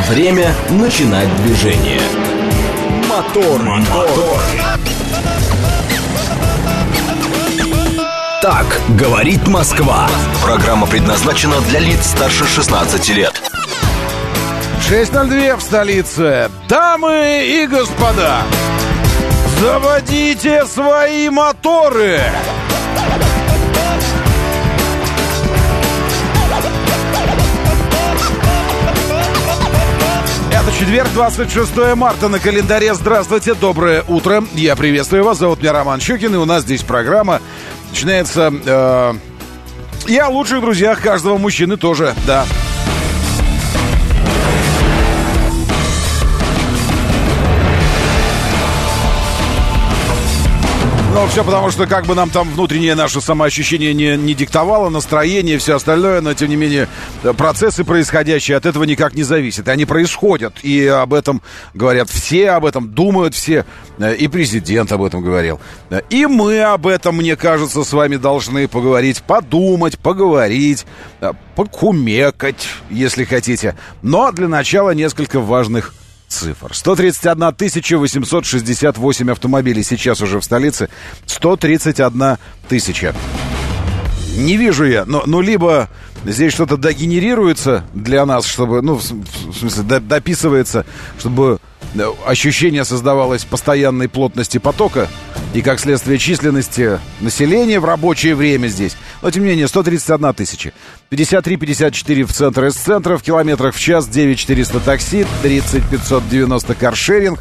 Время начинать движение. Мотор. Так говорит Москва. Программа предназначена для лиц старше 16 лет. 6:02 в столице. Дамы и господа, заводите свои моторы. Это четверг, 26 марта на календаре. Здравствуйте, доброе утро. Я приветствую вас. Зовут меня Роман Щукин, и у нас здесь программа начинается и о лучших друзьях каждого мужчины тоже, да. Ну, все потому, что как бы нам там внутреннее наше самоощущение не диктовало, настроение и все остальное, но, тем не менее, процессы происходящие от этого никак не зависят. И они происходят, и об этом говорят все, об этом думают все, и президент об этом говорил. И мы об этом, мне кажется, с вами должны поговорить, подумать, поговорить, покумекать, если хотите. Но для начала несколько важных цифр. 131 868 автомобилей сейчас уже в столице. 131 тысяча. Не вижу я, но либо здесь что-то догенерируется для нас, чтобы, ну, в смысле, дописывается, чтобы ощущение создавалось постоянной плотности потока и, как следствие, численности населения в рабочее время здесь. Но, тем не менее, 131 тысяча. 53-54 в центр из центра, в километрах в час 9400 такси, 30590 каршеринг.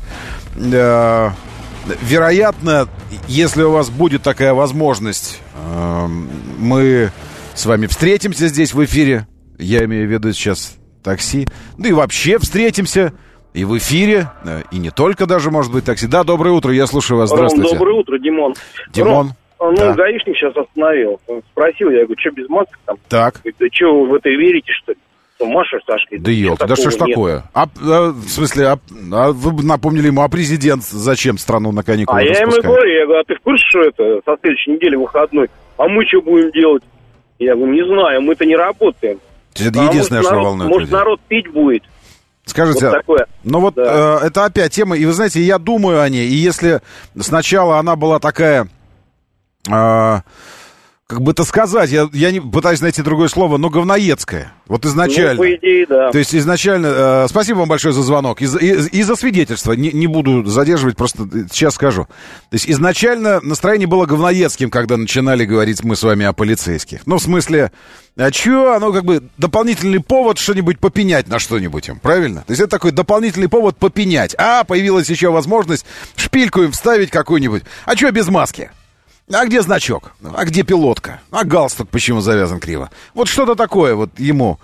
Вероятно, если у вас будет такая возможность, мы с вами встретимся здесь в эфире. Я имею в виду сейчас такси. Да и вообще встретимся и в эфире, и не только даже, может быть, такси. Да, доброе утро, я слушаю вас. Здравствуйте. Ром, доброе утро, Димон. Димон. Ром, да. Гаишник сейчас остановил. Спросил, я говорю, что без масок там? Так. Говорит, да что, вы в это верите, что ли? Что, Маша, Сашка? Да елки, да что ж такое? В смысле, вы напомнили ему, а президент зачем страну на каникулы распускает? Я ему говорю, а ты в курсе, что это со следующей недели выходной? А мы что будем делать? Я говорю, не знаю, мы-то не работаем. Это единственное, что волнует. Может, народ пить будет? Скажите, вот ну вот да. Это опять тема, и вы знаете, я думаю о ней, и если сначала она была такая, как бы это сказать, я не пытаюсь найти другое слово, но говноедская, вот изначально. Ну, по идее, да. То есть изначально, спасибо вам большое за звонок, и за свидетельство, не буду задерживать, просто сейчас скажу. То есть изначально настроение было говноедским, когда начинали говорить мы с вами о полицейских. Ну, в смысле, а чё, оно как бы дополнительный повод что-нибудь попенять на что-нибудь им, правильно? То есть это такой дополнительный повод попенять. А, появилась еще возможность шпильку им вставить какую-нибудь. А чё без маски? А где значок? А где пилотка? А галстук почему завязан криво? Вот что-то такое вот ему.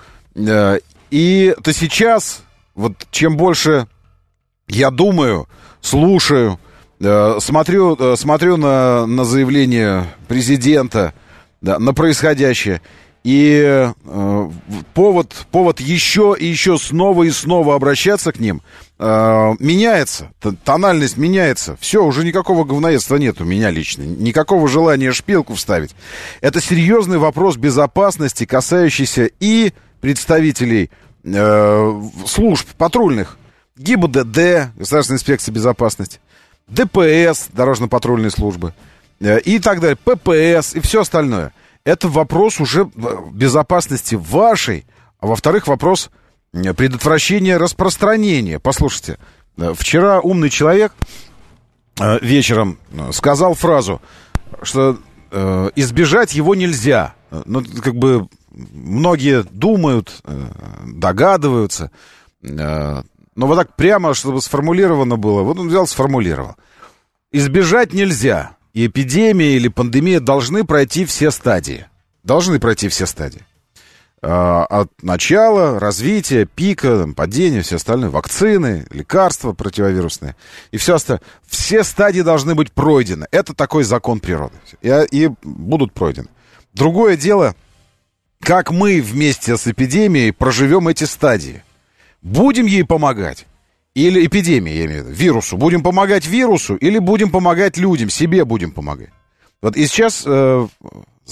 И то сейчас, вот чем больше я думаю, слушаю, смотрю на заявление президента, да, на происходящее, и повод еще и еще снова и снова обращаться к ним меняется, тональность меняется. Все, уже никакого говноедства нет у меня лично, никакого желания шпилку вставить. Это серьезный вопрос безопасности, касающийся и представителей служб патрульных, ГИБДД, Государственная инспекция безопасности, ДПС, дорожно-патрульные службы, и так далее, ППС и все остальное. Это вопрос уже безопасности вашей, а во-вторых, вопрос предотвращения распространения. Послушайте, вчера умный человек вечером сказал фразу, что избежать его нельзя. Ну, как бы многие думают, догадываются, но вот так прямо, чтобы сформулировано было, вот он взял, сформулировал. Избежать нельзя. И эпидемия или пандемия должны пройти все стадии. Должны пройти все стадии. От начала, развития, пика, падения, все остальное. Вакцины, лекарства противовирусные. И все остальное. Все стадии должны быть пройдены. Это такой закон природы. И будут пройдены. Другое дело, как мы вместе с эпидемией проживем эти стадии. Будем ей помогать? Или эпидемия, я имею в виду, вирусу. Будем помогать вирусу или будем помогать людям, себе будем помогать. Вот и сейчас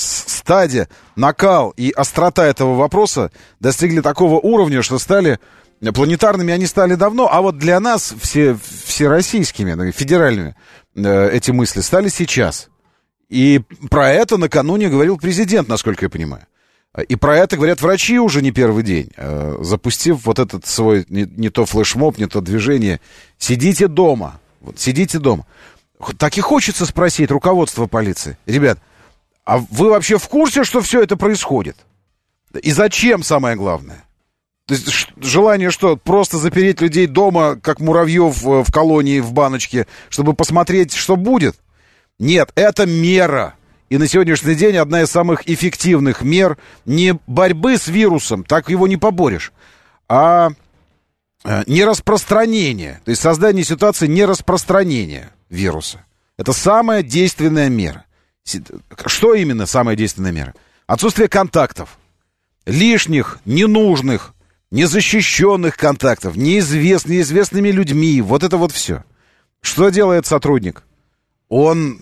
стадия, накал и острота этого вопроса достигли такого уровня, что стали Планетарными они стали давно, а вот для нас всероссийскими, федеральными эти мысли стали сейчас. И про это накануне говорил президент, насколько я понимаю. И про это говорят врачи уже не первый день, запустив вот этот свой не то флешмоб, не то движение. Сидите дома. Вот, сидите дома. Так и хочется спросить руководство полиции. Ребят, а вы вообще в курсе, что все это происходит? И зачем, самое главное? То есть желание что? Просто запереть людей дома, как муравьев в колонии, в баночке, чтобы посмотреть, что будет? Нет, это мера. И на сегодняшний день одна из самых эффективных мер не борьбы с вирусом, так его не поборешь, а нераспространение. То есть создание ситуации нераспространения вируса. Это самая действенная мера. Что именно самая действенная мера? Отсутствие контактов. Лишних, ненужных, незащищенных контактов, неизвестными людьми. Вот это вот все. Что делает сотрудник? Он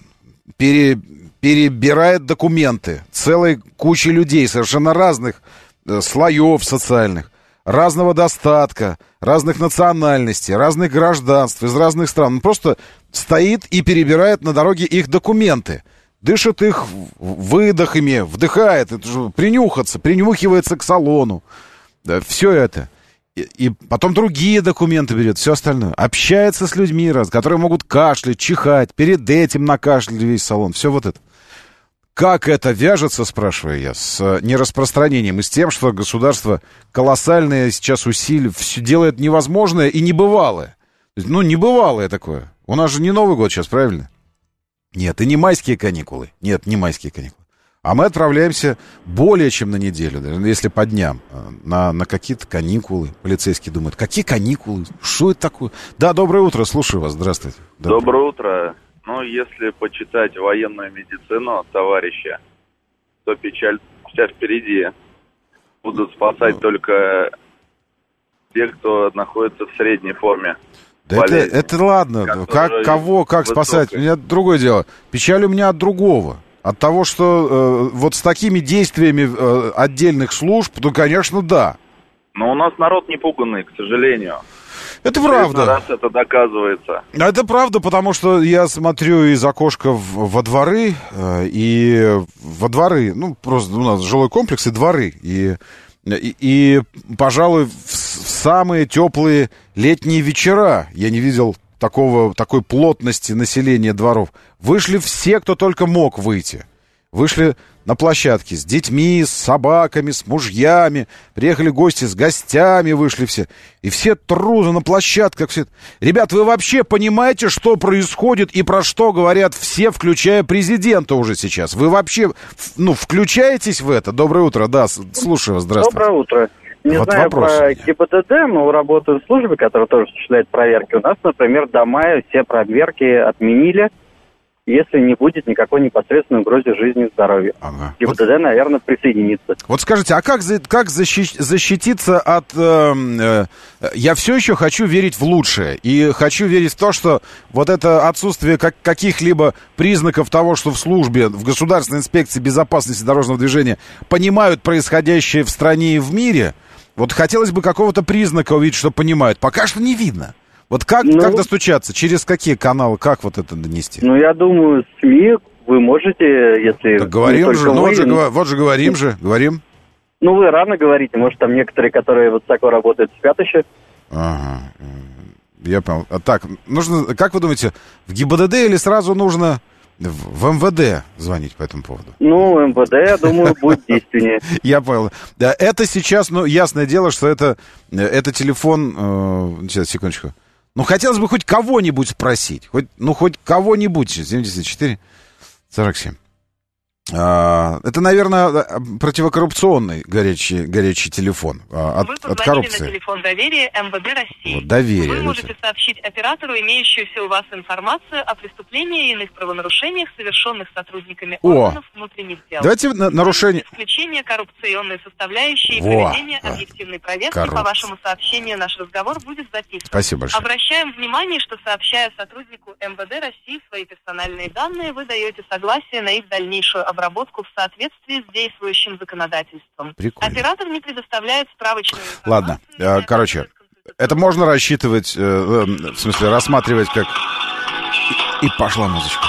перебирает документы целой кучи людей, совершенно разных слоев социальных, разного достатка, разных национальностей, разных гражданств, из разных стран. Он просто стоит и перебирает на дороге их документы. Дышит их выдохами, вдыхает, принюхивается к салону. Да, все это. И потом другие документы берет, все остальное. Общается с людьми, которые могут кашлять, чихать. Перед этим накашляли весь салон. Все вот это. Как это вяжется, спрашиваю я, с нераспространением и с тем, что государство колоссальное сейчас усилие, все делает невозможное и небывалое. Ну, небывалое такое. У нас же не Новый год сейчас, правильно? Нет, и не майские каникулы. Нет, не майские каникулы. А мы отправляемся более чем на неделю, даже если по дням, на какие-то каникулы. Полицейские думают, какие каникулы? Что это такое? Да, доброе утро, слушаю вас, здравствуйте. Доброе утро. Ну, если почитать военную медицину товарища, то печаль вся впереди. Будут спасать только те, кто находится в средней форме. Да это ладно, как спасать? У меня другое дело. Печаль у меня от другого. От того, что вот с такими действиями отдельных служб, то, конечно, да. Но у нас народ не пуганный, к сожалению. Это правда. Раз это доказывается. Это правда, потому что я смотрю из окошка во дворы, ну, просто у нас жилой комплекс и дворы, и пожалуй, в самые теплые летние вечера я не видел такой плотности населения дворов. Вышли все, кто только мог выйти. Вышли на площадке с детьми, с собаками, с мужьями. Приехали гости с гостями, вышли все. И все трудно на площадках. Все. Ребят, вы вообще понимаете, что происходит и про что говорят все, включая президента уже сейчас? Вы вообще, включаетесь в это? Доброе утро, да, слушаю вас, здравствуйте. Доброе утро. Не вот знаю про ГИБДД, но работаю в службе, которая тоже осуществляет проверки. У нас, например, до мая все проверки отменили, если не будет никакой непосредственной угрозы жизни и здоровью. Ага. ГИБДД, наверное, присоединится. Вот скажите, а как защититься от... я все еще хочу верить в лучшее. И хочу верить в то, что вот это отсутствие каких-либо признаков того, что в службе, в Государственной инспекции безопасности дорожного движения понимают происходящее в стране и в мире. Вот хотелось бы какого-то признака увидеть, что понимают. Пока что не видно. Вот как достучаться? Через какие каналы? Как вот это донести? Ну, я думаю, СМИ вы можете, если... Так говорим же, вот же говорим. Ну, вы рано говорите, может, там некоторые, которые высоко работают, спят еще. Ага, я понял. Так, нужно, как вы думаете, в ГИБДД или сразу нужно в МВД звонить по этому поводу? Ну, МВД, я думаю, будет действеннее. Я понял. Это сейчас, ясное дело, что это телефон... Сейчас, секундочку. Хотелось бы хоть кого-нибудь спросить. Хоть кого-нибудь. 74 47. Это, наверное, противокоррупционный горячий телефон от коррупции. На телефон доверия МВД России. Вот, доверие. Вы можете сообщить оператору имеющуюся у вас информацию о преступлениях и иных правонарушениях, совершенных сотрудниками органов внутренних дел. Давайте нарушение... Исключение коррупционной составляющей и проведение объективной проверки по вашему сообщению. Наш разговор будет записан. Спасибо большое. Обращаем внимание, что, сообщая сотруднику МВД России свои персональные данные, вы даете согласие на их дальнейшую обработку в соответствии с действующим законодательством. Прикольно. Оператор не предоставляет справочную информацию. Ладно, короче, Это можно рассчитывать, в смысле, рассматривать как... И пошла музычка.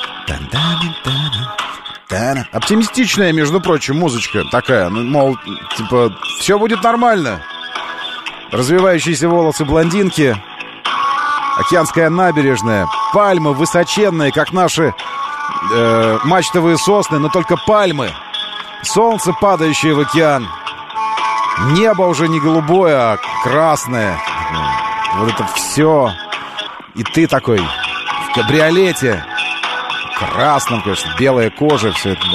Оптимистичная, между прочим, музычка такая. Ну, мол, типа, все будет нормально. Развивающиеся волосы блондинки, океанская набережная, пальмы высоченные, как наши мачтовые сосны, но только пальмы. Солнце, падающее в океан. Небо уже не голубое, а красное. Вот это все. И ты такой в кабриолете. Красном, конечно, белая кожа, все это.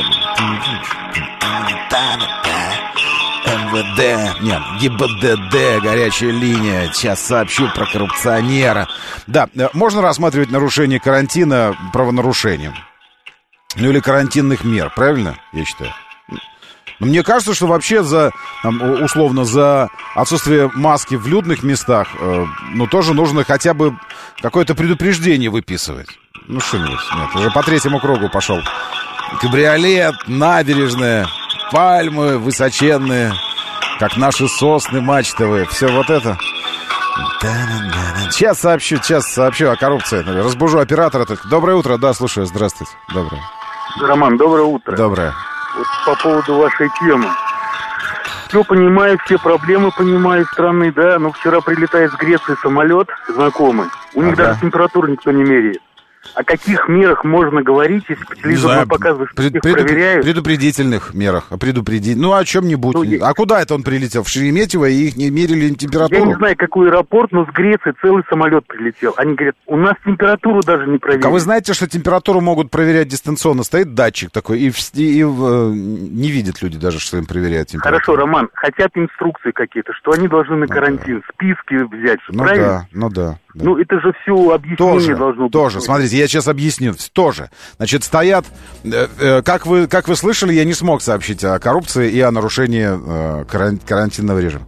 МВД, нет, ГИБДД, горячая линия. Сейчас сообщу про коррупционера. Да, можно рассматривать нарушение карантина правонарушением. Ну или карантинных мер, правильно, я считаю? Но мне кажется, что вообще условно, за отсутствие маски в людных местах, ну, тоже нужно хотя бы какое-то предупреждение выписывать. Ну, что-нибудь. Нет, уже по 3-му кругу пошел. Кабриолет, набережная, пальмы высоченные, как наши сосны мачтовые. Все вот это. Сейчас сообщу о коррупции. Разбужу оператора. Доброе утро. Да, слушаю. Здравствуйте. Доброе. Роман, доброе утро. Доброе. Вот по поводу вашей темы. Все понимаю, все проблемы понимаю страны, да, но вчера прилетает с Греции самолет знакомый. У них даже температуру никто не меряет. О каких мерах можно говорить, если по телевизору показывают, что их проверяют? Предупредительных мерах. Ну, о чем-нибудь. А куда это он прилетел? В Шереметьево, и их не мерили температуру? Я не знаю, какой аэропорт, но с Греции целый самолет прилетел. Они говорят, у нас температуру даже не проверили. А вы знаете, что температуру могут проверять дистанционно? Стоит датчик такой, и не видят люди даже, что им проверяют температуру. Хорошо, Роман, хотят инструкции какие-то, что они должны на карантин, списки взять, правильно? Да. Ну, это же все объяснение должно быть. Тоже, смотрите, я сейчас объясню. Тоже. Значит, стоят... Как вы слышали, я не смог сообщить о коррупции и о нарушении карантинного режима.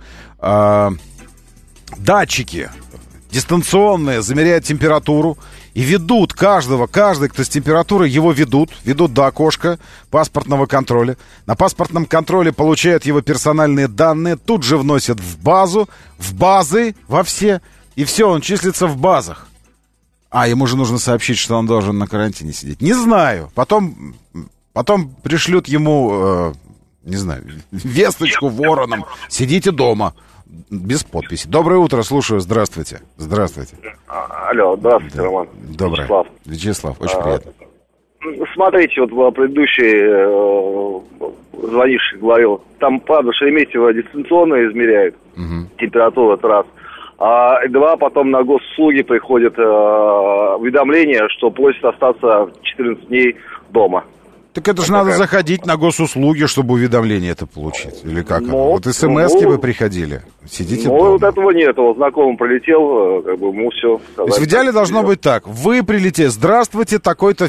Датчики дистанционные замеряют температуру и ведут каждый, кто с температурой, его ведут до окошка паспортного контроля. На паспортном контроле получают его персональные данные, тут же вносят в базы во все... И все, он числится в базах. Ему же нужно сообщить, что он должен на карантине сидеть. Не знаю. Потом пришлют ему, не знаю, весточку вороном. Сидите дома. Без подписи. Доброе утро, слушаю. Здравствуйте. Алло, здравствуйте, Роман. Доброе. Вячеслав, очень приятно. Смотрите, вот предыдущий звонивший говорил, там, правда, Шереметьево дистанционно измеряют температуру, это раз. Два, потом на госуслуги приходит уведомление, что просят остаться 14 дней дома. Так это же надо заходить на госуслуги, чтобы уведомление это получить. Или как? Вот смс-ки вы приходили. Сидите дома. Вот этого нет. Вот знакомый прилетел, ему все. То есть в идеале должно быть так. Вы прилетели. Здравствуйте, такой-то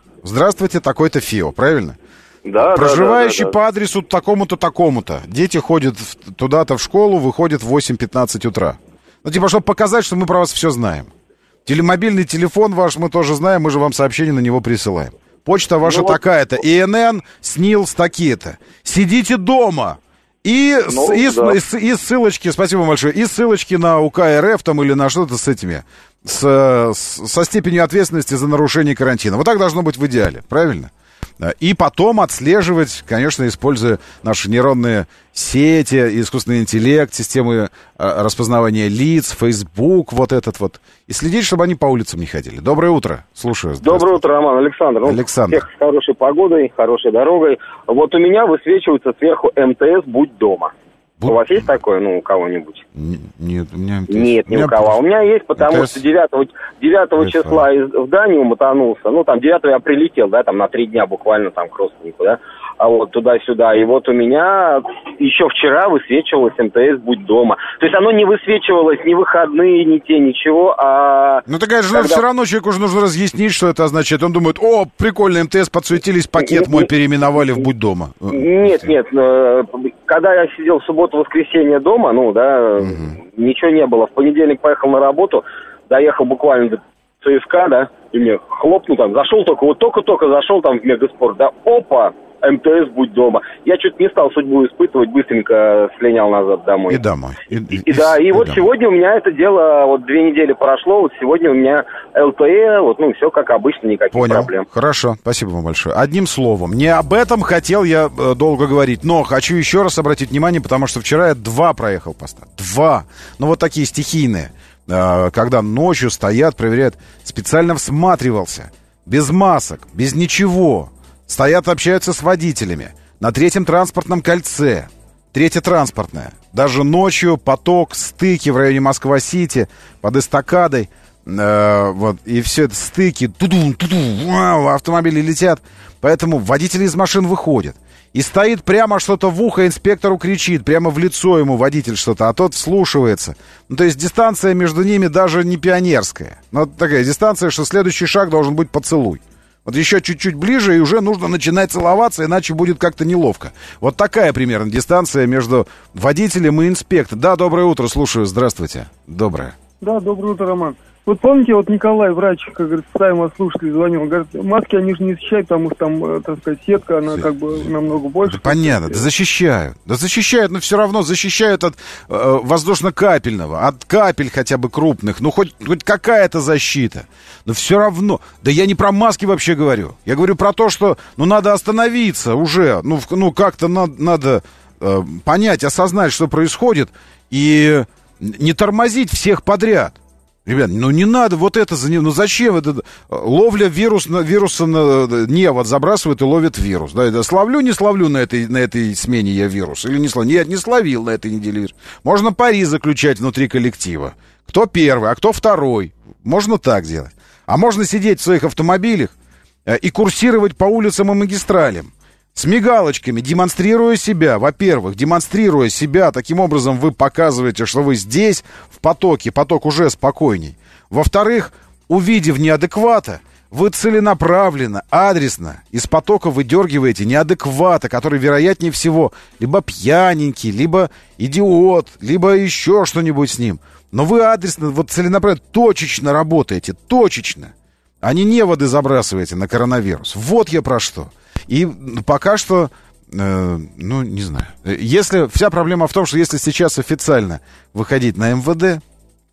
ФИО. Правильно? Да, проживающий по адресу такому-то, такому-то. Дети ходят туда-то в школу, выходят в 8-15 утра. Ну, типа, чтобы показать, что мы про вас все знаем. Мобильный телефон ваш мы тоже знаем, мы же вам сообщение на него присылаем. Почта ваша такая-то, ИНН, СНИЛС такие-то. Сидите дома. И ссылочки, спасибо большое, и ссылочки на УК РФ там или на что-то с этими, со степенью ответственности за нарушение карантина. Вот так должно быть в идеале, правильно? И потом отслеживать, конечно, используя наши нейронные сети, искусственный интеллект, системы распознавания лиц, Facebook, вот этот вот. И следить, чтобы они по улицам не ходили. Доброе утро. Слушаю. Доброе утро, Роман. Александр. Александр. Всех с хорошей погодой, хорошей дорогой. Вот у меня высвечивается сверху МТС «Будь дома». У вас есть такое, у кого-нибудь? Нет, у меня МТС. Нет, ни у кого. У меня есть, потому что 9 числа в Данию мотанулся. 9 я прилетел, да, там на 3 дня буквально там к родственнику, да. А вот туда-сюда. И вот у меня еще вчера высвечивалось МТС «Будь дома». То есть оно не высвечивалось ни выходные, ни те, ничего, а... такая же, все равно человеку уже нужно разъяснить, что это означает. Он думает, прикольно, МТС подсуетились, пакет мой переименовали в «Будь дома». Нет. Когда я сидел в субботу-воскресенье дома, ничего не было. В понедельник поехал на работу, доехал буквально до ЦСКА, да, и мне хлопнул там, зашел только зашел там в Мегаспорт, да, опа! МТС, будь дома. Я что-то не стал судьбу испытывать, быстренько слинял назад домой. И домой. И вот сегодня у меня это дело, вот 2 недели прошло, вот сегодня у меня ЛТЕ, вот, ну, все как обычно, никаких проблем. Хорошо, спасибо вам большое. Одним словом, не об этом хотел я долго говорить, но хочу еще раз обратить внимание, потому что вчера я 2 проехал поста. 2. Ну, вот такие стихийные, когда ночью стоят, проверяют. Специально всматривался. Без масок, без ничего. Стоят, общаются с водителями. На 3-м транспортном кольце. 3-е транспортное. Даже ночью поток, стыки в районе Москва-Сити, под эстакадой. Вот, и все это стыки. Автомобили летят. Поэтому водители из машин выходят. И стоит прямо что-то в ухо, инспектору кричит, прямо в лицо ему водитель что-то, а тот вслушивается. Ну, то есть дистанция между ними даже не пионерская. Но такая дистанция, что следующий шаг должен быть поцелуй. Вот еще чуть-чуть ближе, и уже нужно начинать целоваться, иначе будет как-то неловко. Вот такая примерно дистанция между водителем и инспектором. Да, доброе утро, слушаю, здравствуйте. Доброе. Да, доброе утро, Роман. Вот помните, вот Николай, врач, как говорится, ставим слушатель, звонил, он говорит, маски они же не защищают, потому что там, так сказать, сетка, она как бы намного больше. Да понятно, да защищают, но все равно защищают от воздушно-капельного, от капель хотя бы крупных, ну хоть какая-то защита, но все равно, да я не про маски вообще говорю, я говорю про то, что, ну, надо остановиться уже, ну как-то надо понять, осознать, что происходит, и не тормозить всех подряд. Ребят, ну не надо вот это, ну зачем это? Ловля вируса невод забрасывает и ловит вирус. Да, словлю, не словлю на этой смене я вирус? Или не словлю? Нет, не словил на этой неделе вирус. Можно пари заключать внутри коллектива. Кто первый, а кто второй. Можно так делать. А можно сидеть в своих автомобилях и курсировать по улицам и магистралям. С мигалочками, демонстрируя себя. Во-первых, демонстрируя себя, таким образом вы показываете, что вы здесь, в потоке, поток уже спокойней. Во-вторых, увидев неадеквата, вы целенаправленно, адресно из потока выдергиваете неадеквата, который, вероятнее всего, либо пьяненький, либо идиот, либо еще что-нибудь с ним. Но вы адресно, вот целенаправленно, точечно работаете, точечно, а не неводы забрасываете на коронавирус. Вот я про что. И пока что, ну, не знаю. Если вся проблема в том, что если сейчас официально выходить на МВД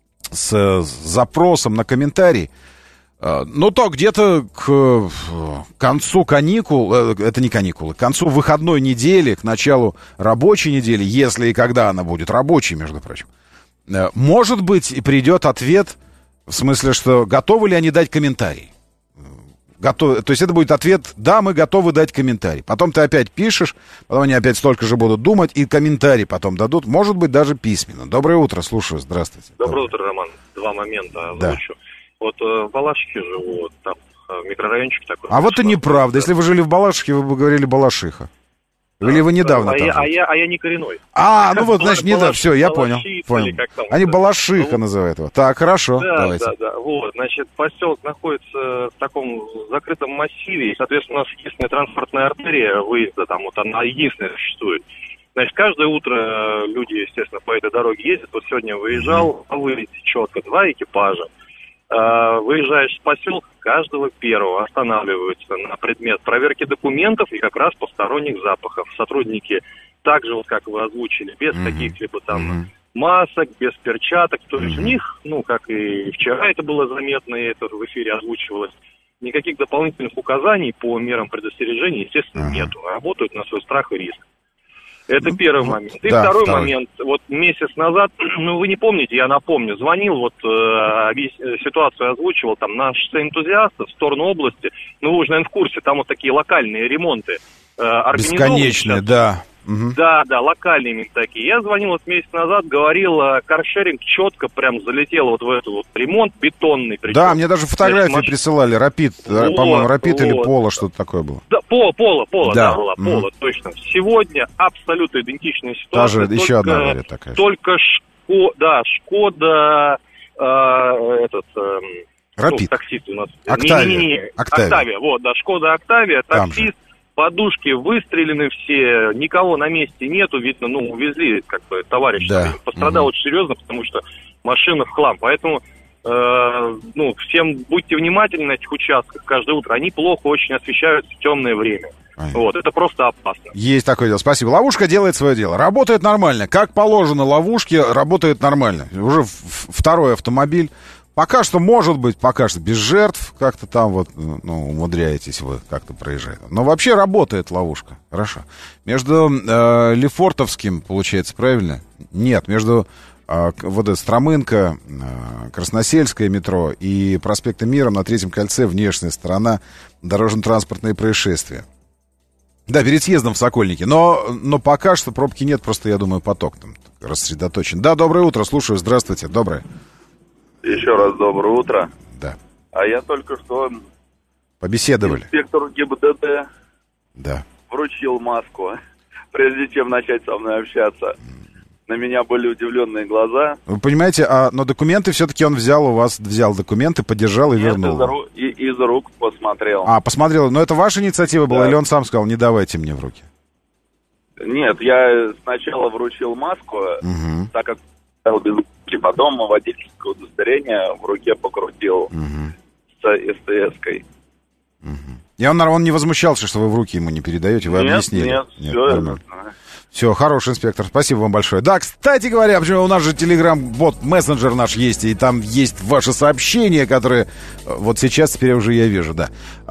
с запросом на комментарий, ну, то где-то к концу каникул, это не каникулы, к концу выходной недели, к началу рабочей недели, если и когда она будет рабочей, между прочим, может быть, и придет ответ, в смысле, что готовы ли они дать комментарий. То есть это будет ответ, да, мы готовы дать комментарий. Потом ты опять пишешь, потом они опять столько же будут думать, и комментарий потом дадут, может быть, даже письменно. Доброе утро, слушаю, здравствуйте. Доброе утро, Роман. 2 момента озвучу. Да. Вот в Балашихе живу, там микрорайончик такой. А вот это неправда. Если вы жили в Балашихе, вы бы говорили Балашиха. Или вы недавно там жили? Я не коренной. Ну вот, значит, недавно. Все, я понял. Они Балашиха называют его. Так, хорошо. Да. Вот, значит, поселок находится в таком закрытом массиве, и, соответственно, у нас единственная транспортная артерия выезда, там вот она единственная существует. Значит, каждое утро люди, естественно, по этой дороге ездят. Вот сегодня выезжал, выглядит четко, 2 экипажа. Выезжаешь с поселка, каждого первого останавливаются на предмет проверки документов и как раз посторонних запахов. Сотрудники так же, вот как вы озвучили, без каких-либо там масок, без перчаток. То есть у них, ну, как и вчера это было заметно, и это в эфире озвучивалось, никаких дополнительных указаний по мерам предостережения, естественно, нету. Работают на свой страх и риск. Это первый момент. И второй момент. Вот месяц назад, ну, вы не помните, я напомню, звонил, вот ситуацию озвучивал, там, на шоссе Энтузиастов в сторону области. Ну, вы уже, наверное, в курсе, там вот такие локальные ремонты бесконечные, да. Да, локальные именно такие. Я звонил вот месяц назад, говорил, каршеринг четко прям залетел вот в этот вот ремонт бетонный. Причем. Да, мне даже фотографии присылали, Рапид, по-моему, Рапид или Поло, что-то такое было. Да, Поло, да, была Поло, точно. Сегодня абсолютно идентичная ситуация. Даже еще одна авария такая. Только Шкода, Рапид. Таксист у нас. Октавия. Вот, да, Шкода Октавия, таксист. Подушки выстрелены все, никого на месте нету, видно, ну, увезли, как бы, товарищ. Да. Пострадал очень серьезно, потому что машина в хлам. Поэтому всем будьте внимательны на этих участках каждое утро. Они плохо очень освещаются в темное время. Вот, это просто опасно. Есть такое дело, спасибо. Ловушка делает свое дело. Работает нормально. Как положено ловушки, работает нормально. Уже второй автомобиль. Пока что, может быть, без жертв. Как-то там умудряетесь вы как-то проезжать. Но вообще работает ловушка. Хорошо. Между Лефортовским, получается, правильно? Нет, между Стромынка, Красносельское метро и проспектом Мира на Третьем кольце внешняя сторона дорожно-транспортные происшествия. Да, перед съездом в Сокольники. Но пока что пробки нет, просто, я думаю, поток там рассредоточен. Да, доброе утро, слушаю, здравствуйте, доброе. Еще раз доброе утро. Да. А я только что... Побеседовали. Инспектору ГИБДД да. Вручил маску, прежде чем начать со мной общаться. На меня были удивленные глаза. Вы понимаете, но документы все-таки он взял документы, поддержал и вернул. Из рук посмотрел. Посмотрел. Но это ваша инициатива была, или он сам сказал, не давайте мне в руки? Нет, я сначала вручил маску, так как стал без руки, потом водительское удостоверение в руке покрутил с СТС-кой. И он не возмущался, что вы в руки ему не передаете, вы объяснили? Нет, все. Все, хороший инспектор, спасибо вам большое. Да, кстати говоря, почему у нас же Telegram-бот, мессенджер наш есть, и там есть ваши сообщения, которые вот сейчас теперь уже я вижу, да.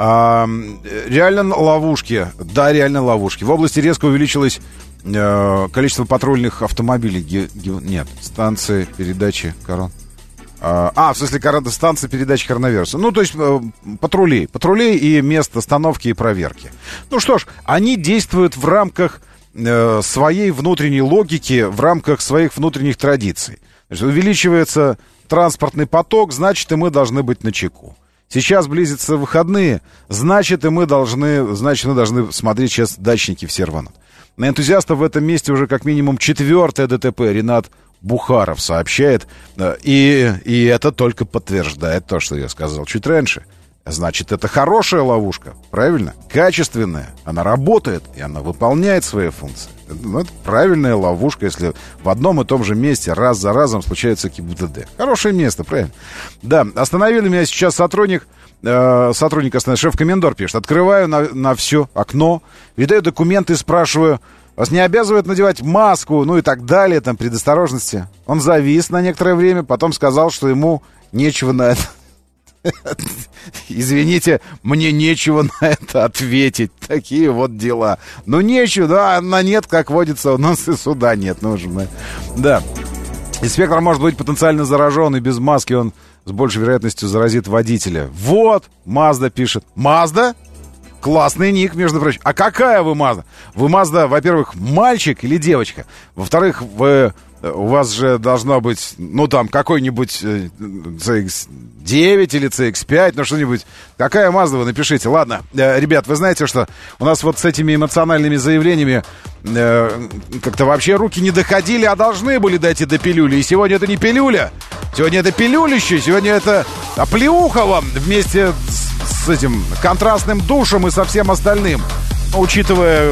Реально ловушки, да, реально ловушки. В области резко увеличилось количество патрульных автомобилей, станции передачи корон. В смысле, станции передачи коронавируса. То есть патрулей и мест остановки и проверки. Ну что ж, они действуют в рамках своей внутренней логики, в рамках своих внутренних традиций. Значит, увеличивается транспортный поток, значит, и мы должны быть начеку. Сейчас близятся выходные, значит, мы должны смотреть, сейчас дачники все рванут. На энтузиастов в этом месте уже как минимум 4-е ДТП. Ренат Бухаров сообщает, и это только подтверждает то, что я сказал чуть раньше. Значит, это хорошая ловушка, правильно? Качественная. Она работает, и она выполняет свои функции. Это правильная ловушка, если в одном и том же месте раз за разом случается ГИБДД. Хорошее место, правильно? Да, остановили меня сейчас сотрудник остановил, шеф-комендор пишет. Открываю на все окно, видаю документы и спрашиваю, вас не обязывают надевать маску, и так далее, там, предосторожности. Он завис на некоторое время, потом сказал, что ему нечего на это... Извините, мне нечего на это ответить. Такие вот дела. Нечего, нет, как водится, у нас и суда нет. Да. Инспектор может быть потенциально заражен, и без маски он с большей вероятностью заразит водителя. Вот, Мазда пишет. Мазда? Классный ник, между прочим. А какая вы Мазда? Вы Мазда, во-первых, мальчик или девочка? Во-вторых, у вас же должно быть, какой-нибудь CX-9 или CX-5, что-нибудь. Какая Мазда, вы напишите. Ладно, ребят, вы знаете, что у нас вот с этими эмоциональными заявлениями как-то вообще руки не доходили, а должны были дойти до пилюли. И сегодня это не пилюля, сегодня это пилюлище, сегодня это оплеуха вам вместе с этим контрастным душем и со всем остальным. Учитывая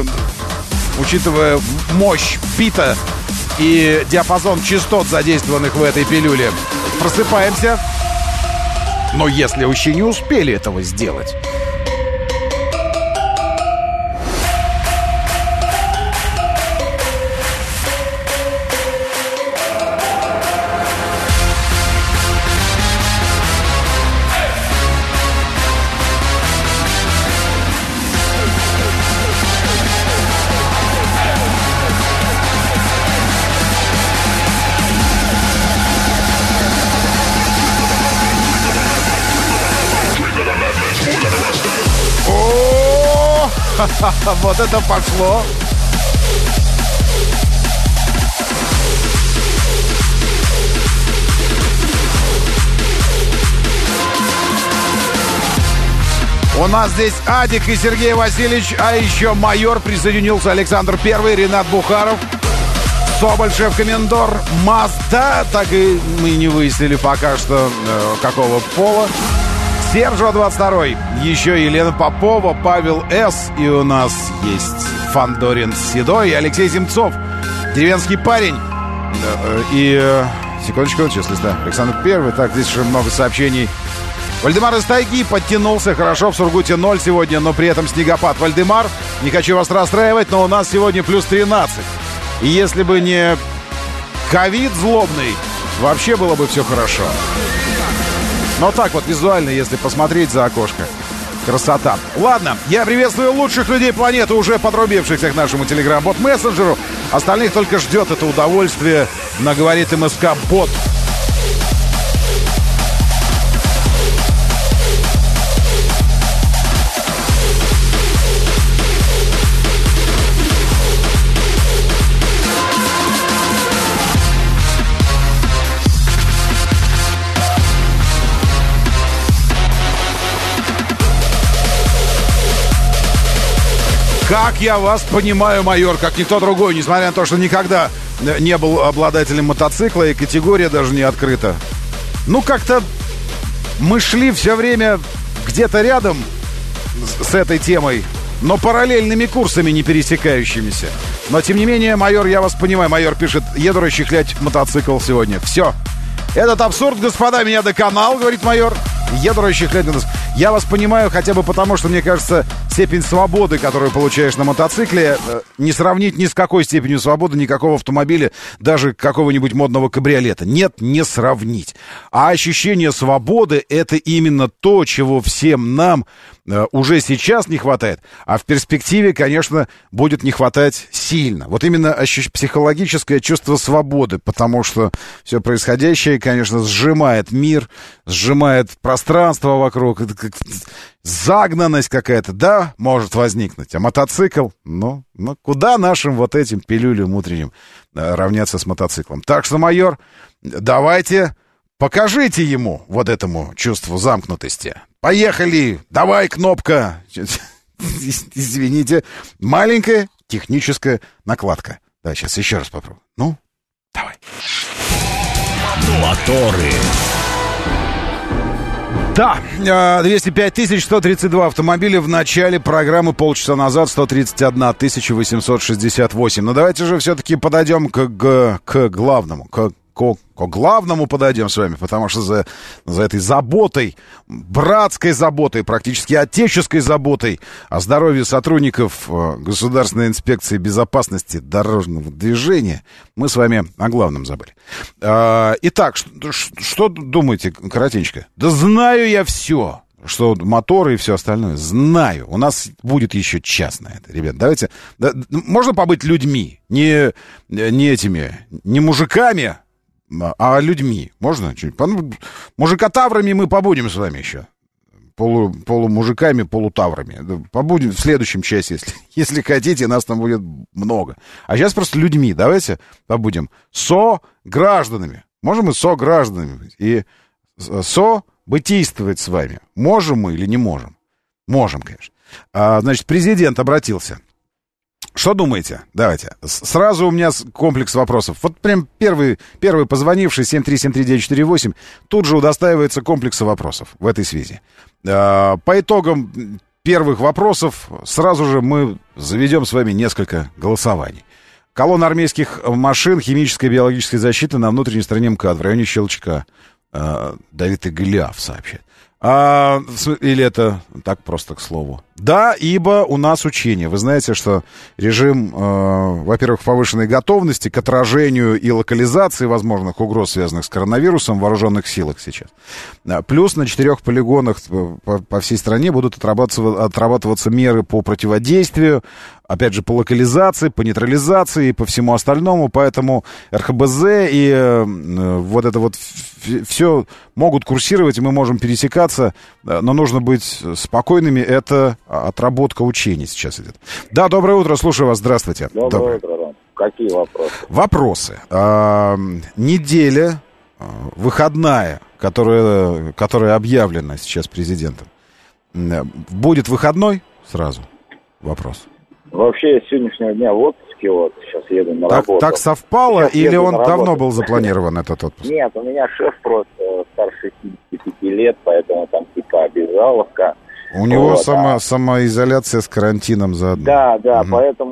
мощь пита и диапазон частот, задействованных в этой пилюле. Просыпаемся. Но если вы еще не успели этого сделать... Вот это пошло. У нас здесь Адик и Сергей Васильевич, а еще майор присоединился Александр Первый, Ренат Бухаров, Соболь, шеф-комендор, Мазда, так и мы не выяснили пока что какого пола. Сержо 22-й, еще Елена Попова, Павел С. И у нас есть Фандорин Седой и Алексей Земцов, деревенский парень. И Секундочку, сейчас листа. Александр Первый. Так, здесь еще много сообщений. Вальдемар из тайги подтянулся. Хорошо, в Сургуте 0 сегодня, но при этом снегопад. Вальдемар, не хочу вас расстраивать, но у нас сегодня плюс 13. И если бы не ковид злобный, вообще было бы все хорошо. Но так вот, визуально, если посмотреть за окошко. Красота. Ладно, я приветствую лучших людей планеты, уже подрубившихся к нашему телеграм-бот-мессенджеру. Остальных только ждет это удовольствие на «Говорит МСК-бот». Как я вас понимаю, майор, как никто другой, несмотря на то, что никогда не был обладателем мотоцикла, и категория даже не открыта. Ну, как-то мы шли все время где-то рядом с этой темой, но параллельными курсами не пересекающимися. Но, тем не менее, майор, я вас понимаю. Майор пишет: еду расчехлять мотоцикл сегодня. Все. Этот абсурд, господа, меня доконал, говорит майор. Еду расчехлять мотоцикл. Я вас понимаю хотя бы потому, что, мне кажется, степень свободы, которую получаешь на мотоцикле, не сравнить ни с какой степенью свободы никакого автомобиля, даже какого-нибудь модного кабриолета. Нет, не сравнить. А ощущение свободы — это именно то, чего всем нам уже сейчас не хватает, а в перспективе, конечно, будет не хватать сильно. Вот именно психологическое чувство свободы, потому что все происходящее, конечно, сжимает мир, сжимает пространство вокруг, загнанность какая-то, да, может возникнуть. А мотоцикл, ну куда нашим вот этим пилюлям утренним равняться с мотоциклом? Так что, майор, давайте покажите ему вот этому чувству замкнутости. Поехали! Давай, кнопка! Извините, маленькая техническая накладка. Да, сейчас еще раз попробую. Ну, давай. Моторы. Да, 205 132 автомобиля в начале программы, полчаса назад 131 868. Но давайте же все-таки подойдем к главному, к главному подойдем с вами, потому что за этой заботой, братской заботой, практически отеческой заботой о здоровье сотрудников Государственной инспекции безопасности дорожного движения мы с вами о главном забыли. Итак, что думаете, коротенько? Да знаю я все, что моторы и все остальное. Знаю. У нас будет еще час на это, ребят. Давайте. Можно побыть людьми, не мужиками, а людьми. Можно? Мужикотаврами мы побудем с вами еще. Полумужиками, полутаврами. Побудем в следующем часе, если хотите, нас там будет много. А сейчас просто людьми. Давайте побудем согражданами. Можем мы согражданами быть? И событийствовать с вами. Можем мы или не можем? Можем, конечно. Значит, президент обратился. Что думаете? Давайте. Сразу у меня комплекс вопросов. Вот прям первый позвонивший 7373948 тут же удостаивается комплекса вопросов в этой связи. По итогам первых вопросов сразу же мы заведем с вами несколько голосований. Колонна армейских машин, химическая и биологическая защита на внутренней стороне МКАД в районе Щелчка. Давид и Голиаф сообщает. Или это так просто к слову? Да, ибо у нас учение. Вы знаете, что режим, во-первых, повышенной готовности к отражению и локализации возможных угроз, связанных с коронавирусом, в вооруженных силах сейчас. Плюс на 4 полигонах по всей стране будут отрабатываться меры по противодействию, опять же, по локализации, по нейтрализации и по всему остальному. Поэтому РХБЗ и вот это вот все могут курсировать, и мы можем пересекаться, но нужно быть спокойными. Это отработка учений сейчас идет. Да, доброе утро, слушаю вас, здравствуйте. Доброе утро, Ром. Какие вопросы? Вопросы. Неделя, выходная, которая объявлена сейчас президентом, будет выходной? Сразу вопрос. Вообще, с сегодняшнего дня в отпуске, вот, сейчас еду на работу. Так совпало, сейчас или он давно был запланирован, этот отпуск? Нет, у меня шеф просто старше 65 лет, поэтому там типа обязаловка. У него самоизоляция с карантином заодно. Да, поэтому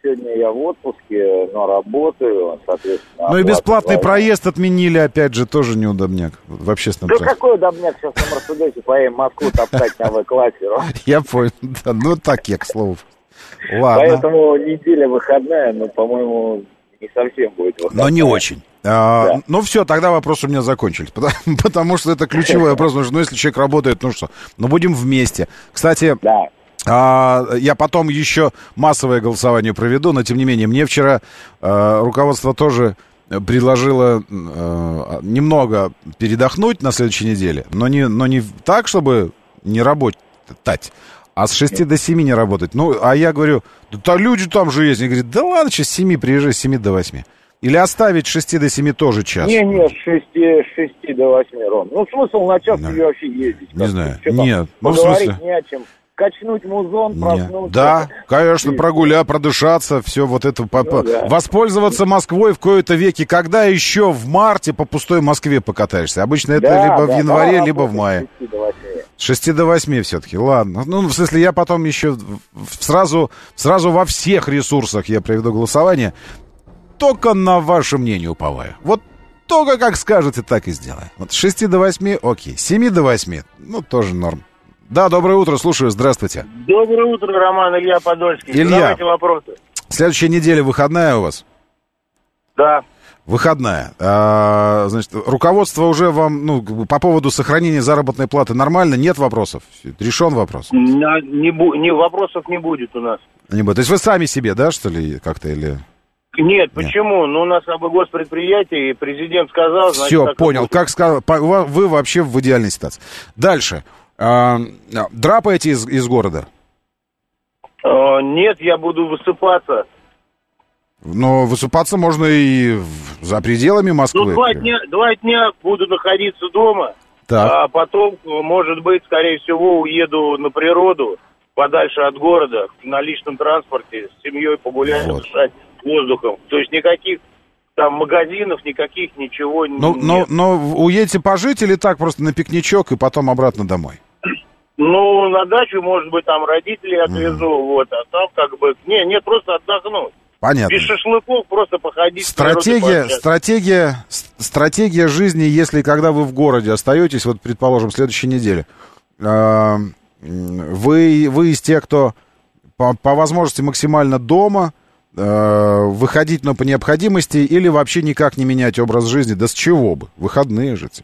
сегодня я в отпуске, но работаю, соответственно... Ну и бесплатный проезд отменили, опять же, тоже неудобняк в общественном Да транспорте. какой удобняк, сейчас на Мерседесе поедем в Москву топтать на В-классе. Я понял, да, ну так я, к слову. Ладно. Поэтому неделя выходная, ну, по-моему, не совсем будет выходная. Но не очень. Да. Ну все, тогда вопросы у меня закончились, потому что это ключевой вопрос, потому что, ну, если человек работает, ну что, ну будем вместе. Кстати, я потом еще массовое голосование проведу, но тем не менее, мне вчера руководство тоже предложило немного передохнуть на следующей неделе, но не так, чтобы не работать, а с 6 до 7 не работать. Ну, а я говорю, да люди там же есть. Они говорят, да ладно, сейчас с 7 приезжай, с 7 до 8. Или оставить с 6 до 7 тоже час? Не, с 6 до 8, Ром. Ну, смысл на час тебе вообще ездить? Не знаю, нет. Ну, в поговорить смысле? не о чем. Качнуть музон, проснуться. Да, конечно, продышаться, все вот это, воспользоваться Москвой в кои-то веки. Когда еще в марте по пустой Москве покатаешься? Обычно это либо в январе, либо в мае. С 6 до 8 все-таки, ладно. Ну, в смысле, я потом еще сразу во всех ресурсах я проведу голосование. Только на ваше мнение уповаю. Вот только как скажете, так и сделаю. Вот с 6 до 8, окей. С 7 до 8, ну, тоже норм. Да, доброе утро, слушаю, здравствуйте. Доброе утро, Роман, Илья Подольский. Илья, задавайте вопросы. Следующая неделя выходная у вас? Да. Выходная. Значит, руководство уже вам, ну, по поводу сохранения заработной платы нормально? Нет вопросов? Решен вопрос? Вопросов не будет у нас. Не будет. То есть вы сами себе, да, что ли, как-то или... Нет, почему? Ну, у нас госпредприятие, и президент сказал... Все, понял. Как сказал, вы вообще в идеальной ситуации. Дальше. Драпаете из города? Нет, я буду высыпаться. Но высыпаться можно и за пределами Москвы. Ну, 2 дня буду находиться дома, так. А потом, может быть, скорее всего, уеду на природу, подальше от города, на личном транспорте, с семьей погулять, дышать воздухом. То есть никаких там магазинов, никаких, ничего нет. Но уедете пожить или так просто на пикничок и потом обратно домой? Ну, на дачу, может быть, там родителей отвезу, вот, а там как бы... Нет, просто отдохнуть. Понятно. Без шашлыков просто походить. Стратегия жизни, если когда вы в городе остаетесь, вот, предположим, в следующей неделе, вы из тех, кто по возможности максимально дома, выходить, но по необходимости, или вообще никак не менять образ жизни? Да с чего бы? Выходные же.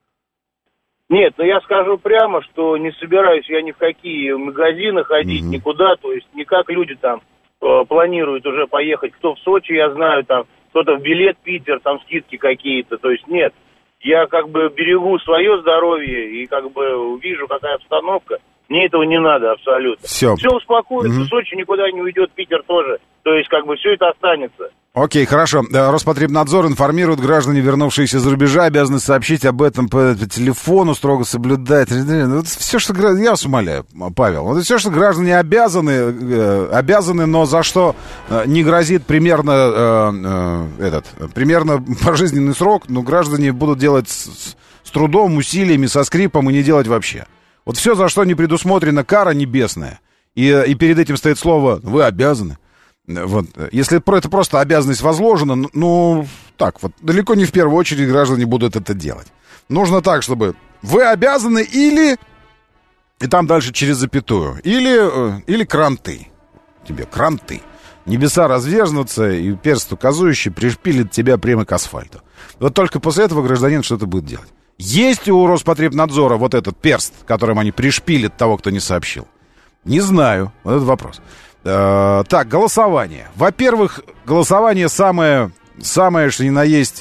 Нет, но я скажу прямо, что не собираюсь я ни в какие магазины ходить, никуда, то есть не как люди там планируют уже поехать, кто в Сочи, я знаю, там кто-то в билет Питер, там скидки какие-то, то есть нет. Я как бы берегу свое здоровье и как бы вижу, какая обстановка. Мне этого не надо абсолютно. Все успокоится, Сочи никуда не уйдет, Питер тоже. То есть как бы все это останется. Окей, хорошо. Роспотребнадзор информирует, граждане, вернувшиеся из-за рубежа, обязаны сообщить об этом по телефону, строго соблюдать. Вот все, что я вас умоляю, Павел, вот все, что граждане обязаны, но за что не грозит примерно пожизненный срок, но граждане будут делать с трудом, усилиями, со скрипом и не делать вообще. Вот все, за что не предусмотрена кара небесная, и перед этим стоит слово «вы обязаны». Вот. Если это просто обязанность возложена, ну, так вот, далеко не в первую очередь граждане будут это делать. Нужно так, чтобы вы обязаны или, и там дальше через запятую, или кранты. Тебе кранты. Небеса разверзнутся, и перст указующий пришпилит тебя прямо к асфальту. Вот только после этого гражданин что-то будет делать. Есть у Роспотребнадзора вот этот перст, которым они пришпилят того, кто не сообщил? Не знаю. Вот этот вопрос. Так, голосование. Во-первых, голосование самое, что ни на есть,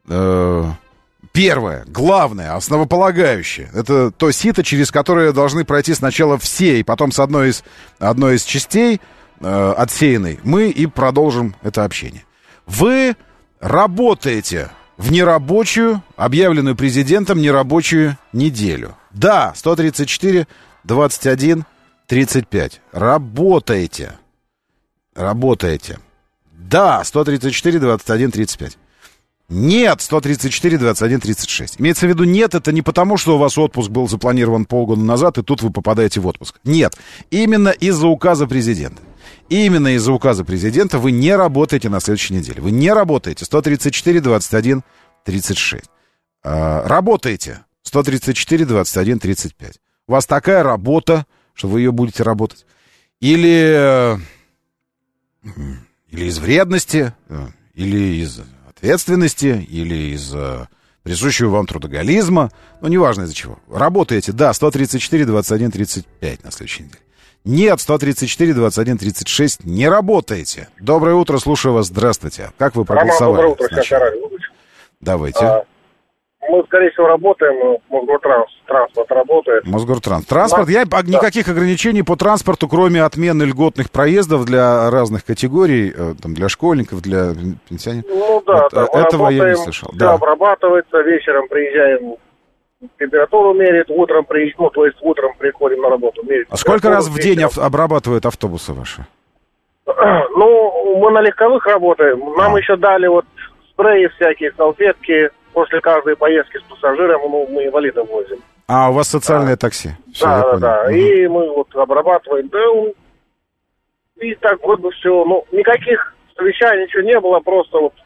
первое, главное, основополагающее. Это то сито, через которое должны пройти сначала все, и потом с одной из частей отсеянной мы и продолжим это общение. Вы работаете в нерабочую, объявленную президентом, нерабочую неделю. Да, 134, 21... 35. Работаете. Да, 134, 21, 35. Нет, 134, 21, 36. Имеется в виду нет, это не потому, что у вас отпуск был запланирован полгода назад, и тут вы попадаете в отпуск. Нет, именно из-за указа президента. И именно из-за указа президента вы не работаете на следующей неделе. Вы не работаете. 134, 21, 36. Работаете. 134, 21, 35. У вас такая работа, что вы ее будете работать. Или из вредности, или из ответственности, или из присущего вам трудоголизма. Ну, неважно из-за чего. Работаете, да, 134, 21, 35 на следующей неделе. Нет, 134, 21, 36 не работаете. Доброе утро, слушаю вас, здравствуйте. Как вы проголосовали? Роман, доброе утро, давайте. Мы, скорее всего, работаем, Мосгортранспорт работает. Транспорт, никаких ограничений по транспорту, кроме отмены льготных проездов для разных категорий, там, для школьников, для пенсионеров. Ну да, вот, да, этого я не слышал. Все обрабатывается, вечером приезжаем, температуру меряет, утром приезжаем, то есть утром приходим на работу. А сколько раз в день обрабатывают автобусы ваши? Ну, мы на легковых работаем, нам еще дали вот спреи всякие, салфетки. После каждой поездки с пассажиром мы инвалидов возим. А, у вас социальное такси. Все, да. Угу. И мы вот обрабатываем. Да, и так вот бы все. Ну, никаких совещаний, ничего не было, просто вот...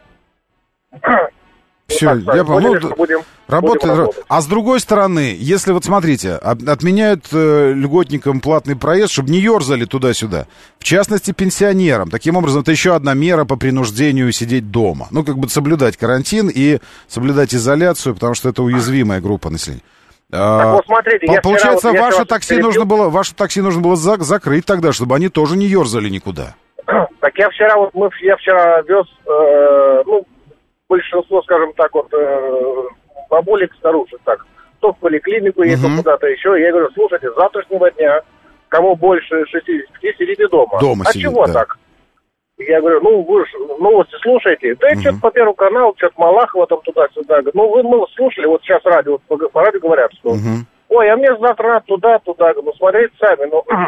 Все, я понял. Работает. А с другой стороны, если вот смотрите, отменяют льготникам платный проезд, чтобы не ерзали туда-сюда. В частности, пенсионерам. Таким образом, это еще одна мера по принуждению сидеть дома. Ну, как бы соблюдать карантин и соблюдать изоляцию, потому что это уязвимая группа населения. Так вот, смотрите, получается, ваше такси нужно было закрыть тогда, чтобы они тоже не ерзали никуда. Так я вчера вез, большинство, скажем так, вот, бабулек, старушек, так, кто в поликлинику ехал, куда-то еще. Я говорю, слушайте, с завтрашнего дня, кому больше 65, сидите дома. А сидит, чего так? Я говорю, вы же новости слушаете. Да что-то по Первому каналу, что-то Малахова там туда-сюда. Мы слушали, вот сейчас радио, по радио говорят, что ой, а мне завтра надо туда, смотреть сами,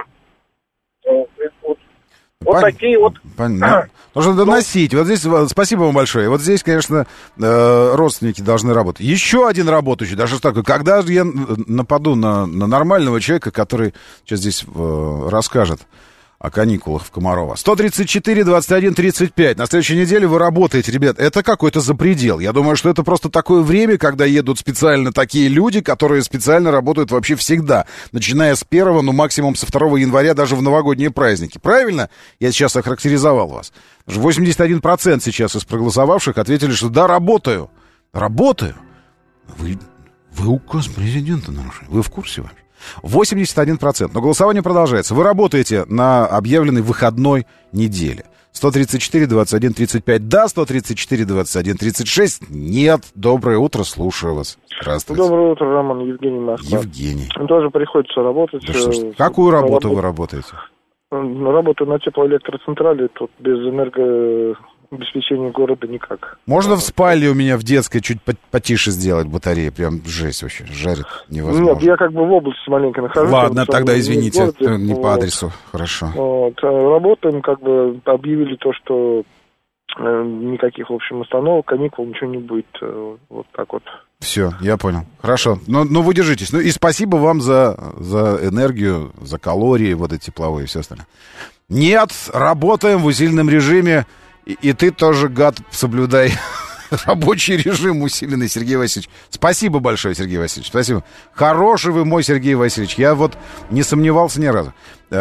вот такие вот... Понятно. Нужно доносить. Вот здесь, спасибо вам большое. Вот здесь, конечно, родственники должны работать. Еще один работающий, даже такой, когда же я нападу на нормального человека, который сейчас здесь расскажет о каникулах в Комарова. 134, 21, 35. На следующей неделе вы работаете, ребят. Это какой-то запредел. Я думаю, что это просто такое время, когда едут специально такие люди, которые специально работают вообще всегда. Начиная с 1, максимум со 2 января, даже в новогодние праздники. Правильно? Я сейчас охарактеризовал вас. 81% сейчас из проголосовавших ответили, что да, работаю. Работаю. Вы указ президента нарушили. Вы в курсе вообще? 81%. Но голосование продолжается. Вы работаете на объявленной выходной неделе. 134, 21, 35. Да, 134, 21, 36. Нет. Доброе утро, слушаю вас. Здравствуйте. Доброе утро, Роман, Евгений Москва. Евгений. Тоже приходится работать. Да какую работу вы работаете? Работаю на теплоэлектроцентрале. Тут без энергообеспечения города никак. Можно в спальне у меня в детской чуть потише сделать батареи? Прям жесть вообще, жарит невозможно. Нет, я как бы в области маленько нахожусь. Ладно, тогда извините, не по адресу. Хорошо. Вот, работаем, как бы объявили то, что никаких, в общем, остановок, каникул, ничего не будет. Вот так вот. Все, я понял. Хорошо. Но вы держитесь. Ну и спасибо вам за энергию, за калории, вот эти тепловые и все остальное. Нет, работаем в усиленном режиме. И ты тоже, гад, соблюдай рабочий режим усиленный, Сергей Васильевич. Спасибо большое, Сергей Васильевич. Спасибо. Хороший вы мой, Сергей Васильевич. Я вот не сомневался ни разу.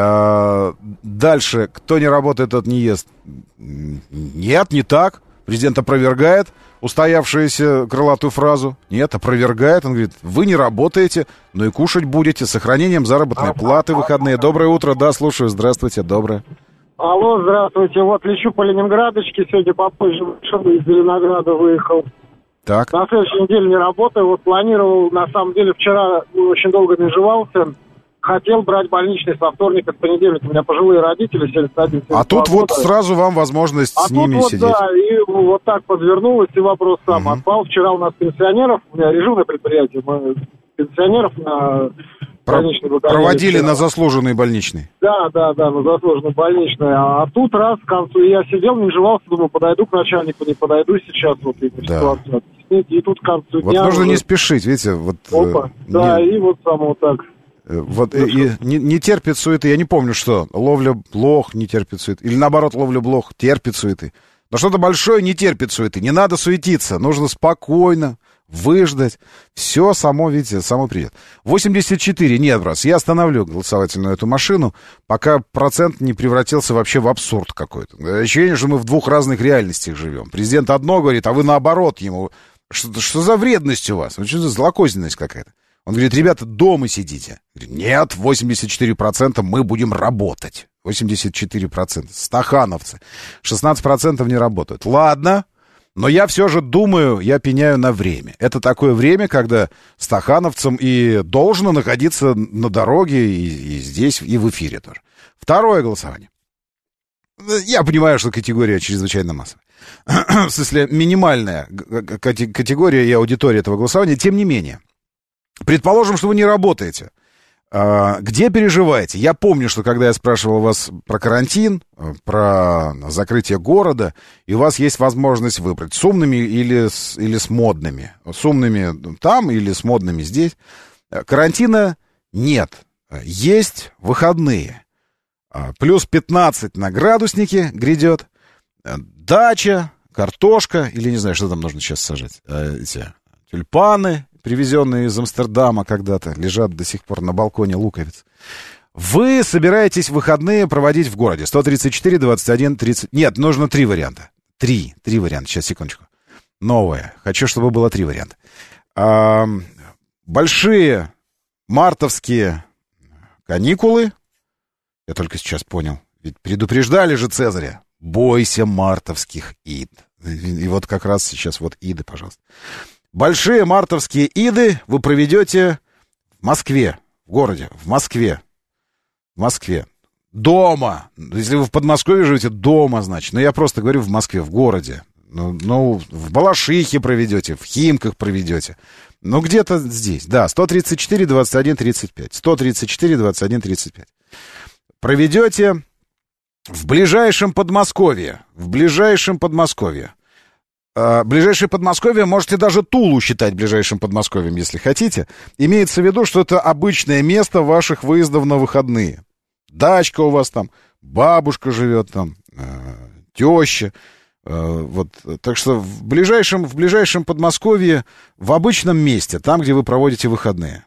Дальше. Кто не работает, тот не ест. Нет, не так. Президент опровергает устоявшуюся крылатую фразу. Нет, опровергает. Он говорит, вы не работаете, но и кушать будете с сохранением заработной платы в выходные. Доброе утро. Да, слушаю. Здравствуйте. Доброе. Алло, здравствуйте. Вот лечу по Ленинградочке. Сегодня попозже вышел, из Зеленограда выехал. Так. На следующей неделе не работаю. Вот планировал, на самом деле, вчера очень долго наживался. Хотел брать больничный со вторника, с понедельника. У меня пожилые родители, 71. А тут вот сразу вам возможность с ними тут сидеть. Да, и вот так подвернулось, и вопрос сам отпал. Вчера у нас пенсионеров, у меня режимное предприятие, мы пенсионеров на больничный проводили на заслуженный больничный. Да, на заслуженный больничный. А тут раз к концу я сидел, не жевался, думаю, подойду к начальнику, не подойду сейчас, вот и ситуацию объяснить. И тут к концу вот дня... нужно не спешить, видите, вот... Опа, да, и вот само так. Вот не терпит суеты. Я не помню, что ловля блох не терпит суеты. Или наоборот, ловля блох терпит суеты. Но что-то большое не терпит суеты. Не надо суетиться. Нужно спокойно выждать. Все само, видите, само придет. 84. Нет, брат, я остановлю голосовательную эту машину, пока процент не превратился вообще в абсурд какой-то. Ощущение, что мы в двух разных реальностях живем. Президент одно говорит, а вы наоборот ему. Что за вредность у вас? Что за злокозненность какая-то? Он говорит, ребята, дома сидите. Говорит, нет, 84% мы будем работать. 84%. Стахановцы. 16% не работают. Ладно, но я все же думаю, я пеняю на время. Это такое время, когда стахановцам и должно находиться на дороге, и здесь, и в эфире тоже. Второе голосование. Я понимаю, что категория чрезвычайно массовая. В смысле, минимальная категория и аудитория этого голосования. Тем не менее, предположим, что вы не работаете. Где переживаете? Я помню, что когда я спрашивал вас про карантин, про закрытие города, и у вас есть возможность выбрать, с умными или с модными. С умными там или с модными здесь. Карантина нет. Есть выходные. Плюс 15 на градуснике грядет. Дача, картошка, или не знаю, что там нужно сейчас сажать. Эти тюльпаны, привезенные из Амстердама когда-то, лежат до сих пор на балконе луковиц. Вы собираетесь выходные проводить в городе. 134, 21, 30... Нет, нужно 3 варианта. Три варианта. Сейчас, секундочку. Новое. Хочу, чтобы было 3 варианта. Большие мартовские каникулы. Я только сейчас понял. Ведь предупреждали же Цезаря. Бойся мартовских ид. И вот как раз сейчас вот иды, пожалуйста. Большие мартовские иды вы проведете в Москве, в городе, в Москве. Дома. Если вы в Подмосковье живете, дома, значит. Но я просто говорю в Москве, в городе. Ну, в Балашихе проведете, в Химках проведете. Ну, где-то здесь. Да, 134, 21, 35. 134, 21, 35. Проведете в ближайшем Подмосковье. Ближайшее Подмосковье, можете даже Тулу считать ближайшим Подмосковьем, если хотите. Имеется в виду, что это обычное место ваших выездов на выходные. Дачка у вас там, бабушка живет там, теща. Вот. Так что в ближайшем Подмосковье, в обычном месте, там, где вы проводите выходные.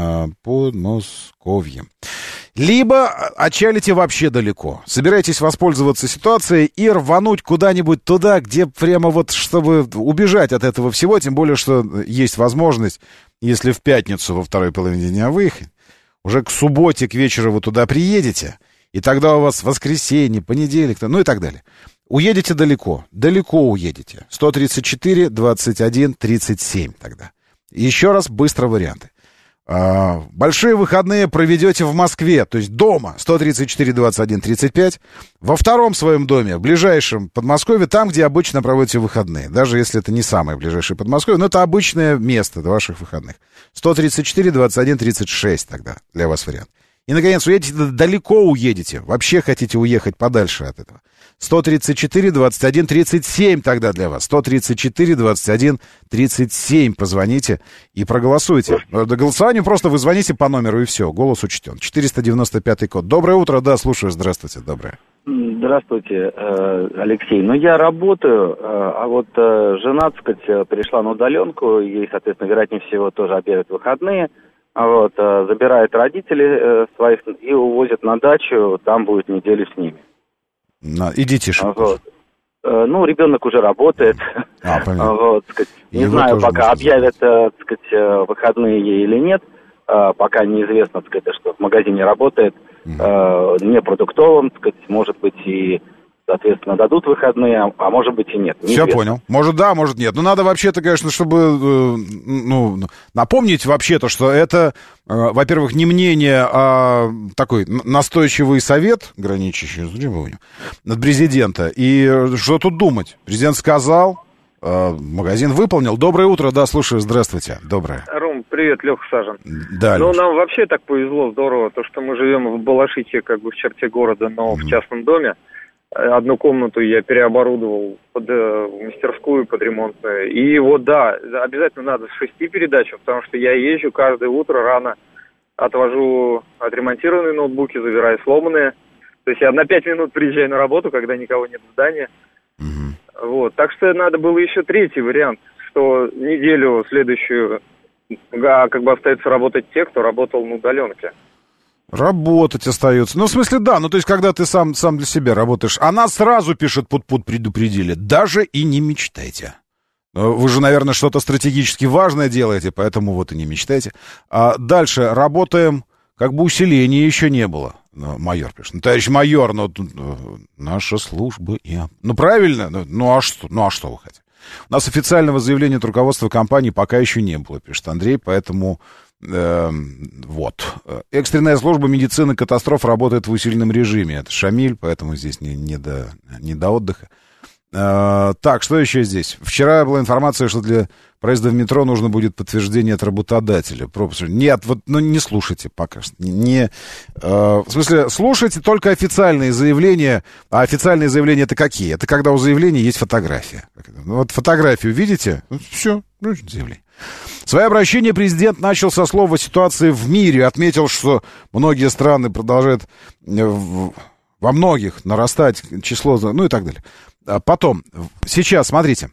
Подмосковье. Либо отчалите вообще далеко. Собираетесь воспользоваться ситуацией и рвануть куда-нибудь туда, где прямо вот, чтобы убежать от этого всего, тем более, что есть возможность, если в пятницу во второй половине дня выехать, уже к субботе, к вечеру вы туда приедете, и тогда у вас воскресенье, понедельник, ну и так далее. Уедете далеко уедете. 134, 21, 37 тогда. Еще раз быстро варианты. Большие выходные проведете в Москве, то есть дома, 134, 21, 35. Во втором своем доме, в ближайшем Подмосковье, там, где обычно проводите выходные. Даже если это не самое ближайшее Подмосковье, но это обычное место для ваших выходных. 134, 21, 36 тогда для вас вариант. И, наконец, далеко уедете. Вообще хотите уехать подальше от этого. 134, 21, 37 тогда для вас. 134, 21, 37. Позвоните и проголосуйте. До голосования просто вы звоните по номеру, и все. Голос учтен. 495 код. Доброе утро. Да, слушаю. Здравствуйте. Доброе. Здравствуйте, Алексей. Ну, я работаю, а вот жена, так сказать, перешла на удаленку. Ей, соответственно, вероятнее всего, тоже объявят выходные. Вот, забирает родителей своих и увозит на дачу. Там будет неделю с ними. И детишек. Вот. Ну, ребенок уже работает. Вот, сказать, не знаю, пока объявят, так сказать, выходные ей или нет. Пока неизвестно, так сказать, что в магазине работает. Не продуктовым, так сказать, может быть, и, соответственно, дадут выходные, а может быть и нет. Все понял. Может да, может нет. Но надо вообще-то, конечно, чтобы напомнить вообще-то, что это, во-первых, не мнение, а такой настойчивый совет, граничащий с требованием, от президента. И что тут думать? Президент сказал, магазин выполнил. Доброе утро, да, слушаю, здравствуйте. Доброе. Ром, привет, Леха Сажин. Да, ну, Леша. нам вообще так повезло, здорово, то, что мы живем в Балашихе, как бы в черте города, но в частном доме. Одну комнату я переоборудовал под мастерскую, под ремонтную. И вот, да, обязательно надо с 6 передачам, потому что я езжу каждое утро рано отвожу отремонтированные ноутбуки, забираю сломанные. То есть я на 5 минут приезжаю на работу, когда никого нет в здании. Вот. Так что надо было еще третий вариант, что неделю следующую как бы остается работать те, кто работал на удаленке. Работать остается. Ну, в смысле, да. Ну, то есть, когда ты сам для себя работаешь. Она сразу пишет, предупредили. Даже и не мечтайте. Вы же, наверное, что-то стратегически важное делаете, поэтому вот и не мечтайте. А дальше работаем, как бы усиления еще не было. Майор пишет. Ну, товарищ майор, наша служба... Ну, правильно? Ну, а что вы хотите? У нас официального заявления от руководства компании пока еще не было, пишет Андрей, поэтому... Вот. Экстренная служба медицины катастроф работает в усиленном режиме. Это Шамиль, поэтому здесь не до отдыха. Так, что еще здесь? Вчера была информация, что для проезда в метро нужно будет подтверждение от работодателя. Нет, вот, не слушайте пока что. В смысле, слушайте только официальные заявления. А официальные заявления это какие? Это когда у заявления есть фотография. Вот фотографию видите? Все, заявление. Свое обращение президент начал со слов о ситуации в мире. Отметил, что многие страны продолжают во многих нарастать число, ну и так далее. Потом, сейчас, смотрите,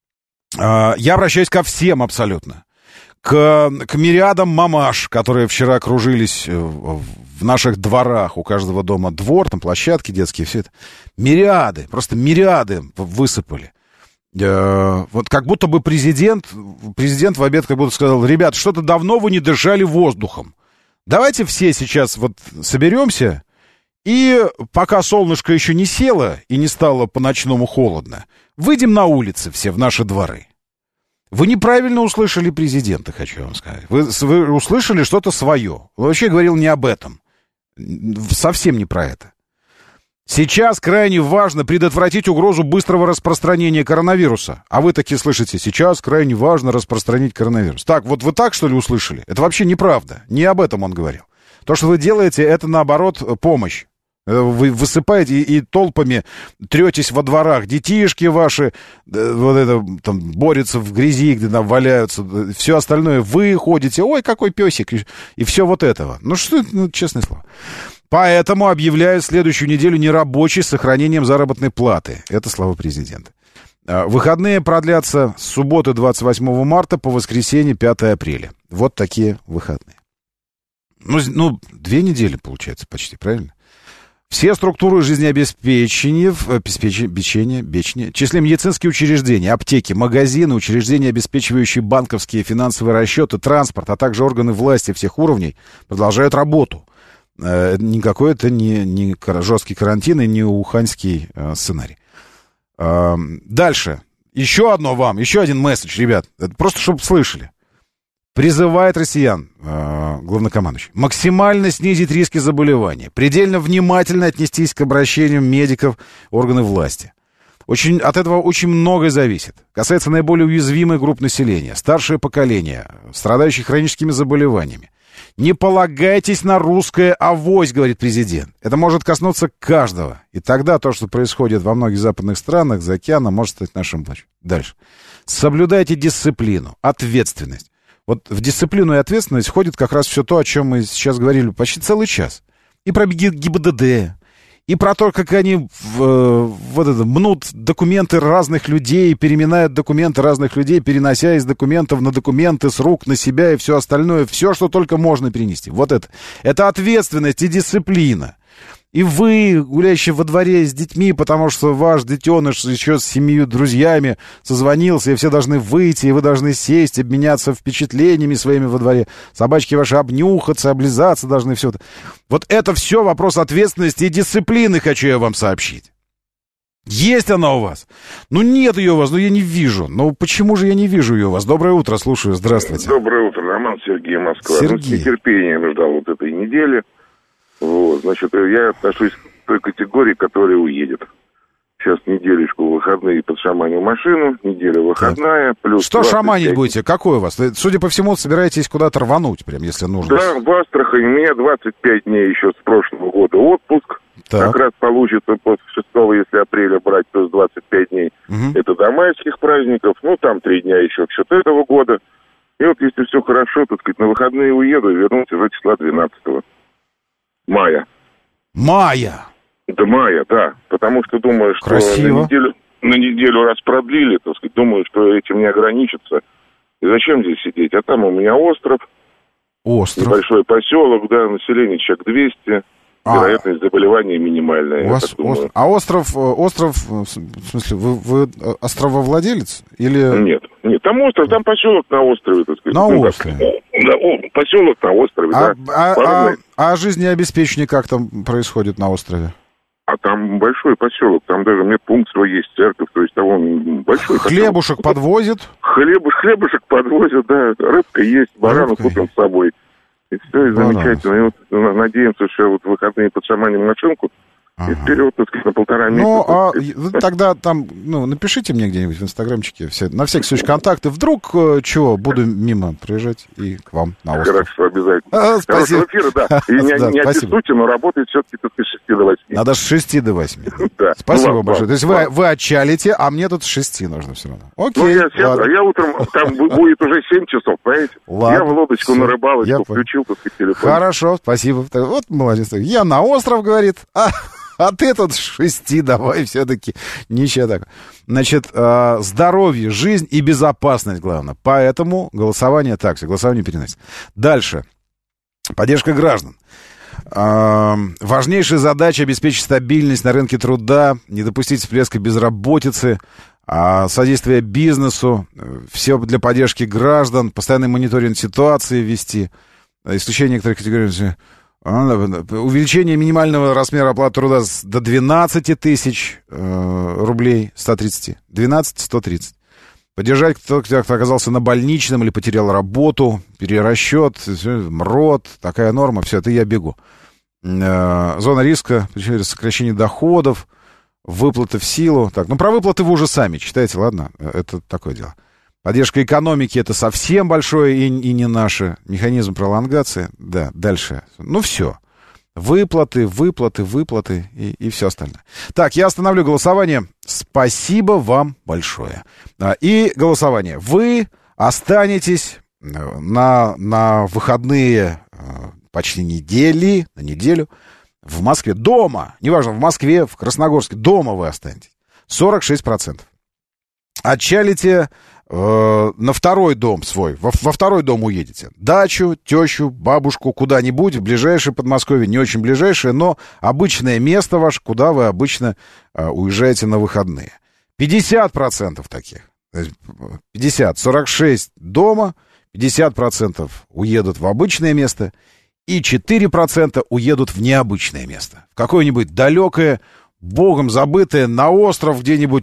я обращаюсь ко всем абсолютно. К мириадам мамаш, которые вчера кружились в наших дворах. У каждого дома двор, там площадки детские, все это. Мириады, просто мириады высыпали. Вот как будто бы президент в обед как будто сказал: ребят, что-то давно вы не дышали воздухом. Давайте все сейчас вот соберемся, и пока солнышко еще не село и не стало по-ночному холодно, выйдем на улицы все в наши дворы. Вы неправильно услышали президента, хочу вам сказать. Вы услышали что-то свое. Он вообще говорил не об этом. Совсем не про это. Сейчас крайне важно предотвратить угрозу быстрого распространения коронавируса. А вы таки слышите: сейчас крайне важно распространить коронавирус. Так, вот вы так, что ли, услышали? Это вообще неправда. Не об этом он говорил. То, что вы делаете, это, наоборот, помощь. Вы высыпаете и толпами третесь во дворах. Детишки ваши вот это, там, борются в грязи, где там валяются. Все остальное вы ходите. Ой, какой песик. И все вот этого. Ну, что, честное слово. Поэтому объявляю следующую неделю нерабочей с сохранением заработной платы. Это слова президента. Выходные продлятся с субботы 28 марта по воскресенье 5 апреля. Вот такие выходные. Ну, 2 недели, получается, почти, правильно? Все структуры жизнеобеспечения, в числе медицинские учреждения, аптеки, магазины, учреждения, обеспечивающие банковские финансовые расчеты, транспорт, а также органы власти всех уровней продолжают работу. Никакой это не жесткий карантин и не уханьский сценарий. Дальше. Еще один месседж, ребят. Это просто чтобы слышали. Призывает россиян, главнокомандующий, максимально снизить риски заболевания, предельно внимательно отнестись к обращениям медиков, органов власти. От этого очень многое зависит. Касается наиболее уязвимых групп населения, старшее поколение, страдающих хроническими заболеваниями. Не полагайтесь на русское авось, говорит президент. Это может коснуться каждого. И тогда то, что происходит во многих западных странах за океаном, может стать нашим плачем. Дальше. Соблюдайте дисциплину, ответственность. Вот в дисциплину и ответственность входит как раз все то, о чем мы сейчас говорили почти целый час. И про ГИБДД, и про то, как они мнут документы разных людей, переминают документы разных людей, перенося из документов на документы, с рук на себя и все остальное, все, что только можно перенести. Вот это. Это ответственность и дисциплина. И вы, гуляющие во дворе с детьми, потому что ваш детеныш еще с 7 друзьями созвонился, и все должны выйти, и вы должны сесть, обменяться впечатлениями своими во дворе. Собачки ваши обнюхаться, облизаться должны, все это. Вот это все вопрос ответственности и дисциплины, хочу я вам сообщить. Есть она у вас? Ну, нет ее у вас, я не вижу. Ну, почему же я не вижу ее у вас? Доброе утро, слушаю, здравствуйте. Доброе утро, Роман, Сергей, Москва. Сергей. С нетерпением ждал вот этой недели. Вот, значит, я отношусь к той категории, которая уедет. Сейчас неделечку выходные подшаманю машину, неделя выходная, плюс... Что шаманить будете? Какой у вас? Судя по всему, собираетесь куда-то рвануть, прям, если нужно. Да, в Астрахани. У меня 25 дней еще с прошлого года отпуск. Так. Как раз получится после 6, если апреля брать, плюс 25 дней. Угу. Это до майских праздников. Ну, там 3 дня еще в счет этого года. И вот если все хорошо, так сказать, на выходные уеду и вернусь уже числа 12 мая. Мая? До мая, да. Потому что думаю, что на неделю раз продлили, так сказать, думаю, что этим не ограничится. И зачем здесь сидеть? А там у меня остров. Небольшой поселок, да, население человек 200. Вероятность заболевания минимальная. У вас а остров, в смысле, вы острововладелец? Или... Нет, там остров, там поселок на острове, так сказать. На острове? Да, поселок на острове, да. А жизнеобеспечение как там происходит на острове? А там большой поселок, там даже медпункт свой есть, церковь, то есть там большой Хлебушек поселок. Подвозит? Хлебушек подвозят, да, рыбка есть, барану купим с собой. И все, и замечательно. И вот надеемся, что вот в выходные подшаманим машинку, и вперед, так сказать, на 1,5 месяца. Ну, тогда там, напишите мне где-нибудь в инстаграмчике, на всякий случай контакты. Вдруг, буду мимо проезжать и к вам на остров. Хорошо, обязательно. Спасибо. Хорошего эфира, да. И не обессудьте, но работает все-таки с 6 до 8. Надо с 6 до 8. Да. Спасибо большое. То есть вы отчалите, а мне тут с 6 нужно все равно. Окей. Я утром, там будет уже 7 часов, понимаете? Ладно. Я в лодочку на рыбалочку включил, так сказать, телефон. Хорошо, спасибо. Вот молодец. Я на остров, говорит, а ты тут с 6 давай все-таки. Ничего так. Значит, здоровье, жизнь и безопасность главное. Поэтому голосование переносится. Дальше. Поддержка граждан. Важнейшая задача — обеспечить стабильность на рынке труда, не допустить всплеска безработицы, содействие бизнесу, все для поддержки граждан, постоянный мониторинг ситуации вести, исключение некоторых категорий, увеличение минимального размера оплаты труда до 12 тысяч рублей, 130, 12-130. Поддержать кто оказался на больничном или потерял работу, перерасчет, МРОД, такая норма, все, это я бегу. Зона риска, сокращение доходов, выплаты в силу. Так, про выплаты вы уже сами читаете, ладно, это такое дело. Поддержка экономики — это совсем большое и не наше. Механизм пролонгации, да, дальше. Все. Выплаты и все остальное. Так, я остановлю голосование. Спасибо вам большое. И голосование. Вы останетесь на выходные почти на неделю в Москве. Дома. Неважно, в Москве, в Красногорске. Дома вы останетесь. 46%. Отчалите на второй дом свой, во второй дом уедете. Дачу, тещу, бабушку, куда-нибудь, в ближайшее Подмосковье, не очень ближайшее, но обычное место ваше, куда вы обычно уезжаете на выходные. 50% таких. 50, 46 дома, 50% уедут в обычное место, и 4% уедут в необычное место. В какое-нибудь далекое, богом забытое, на остров где-нибудь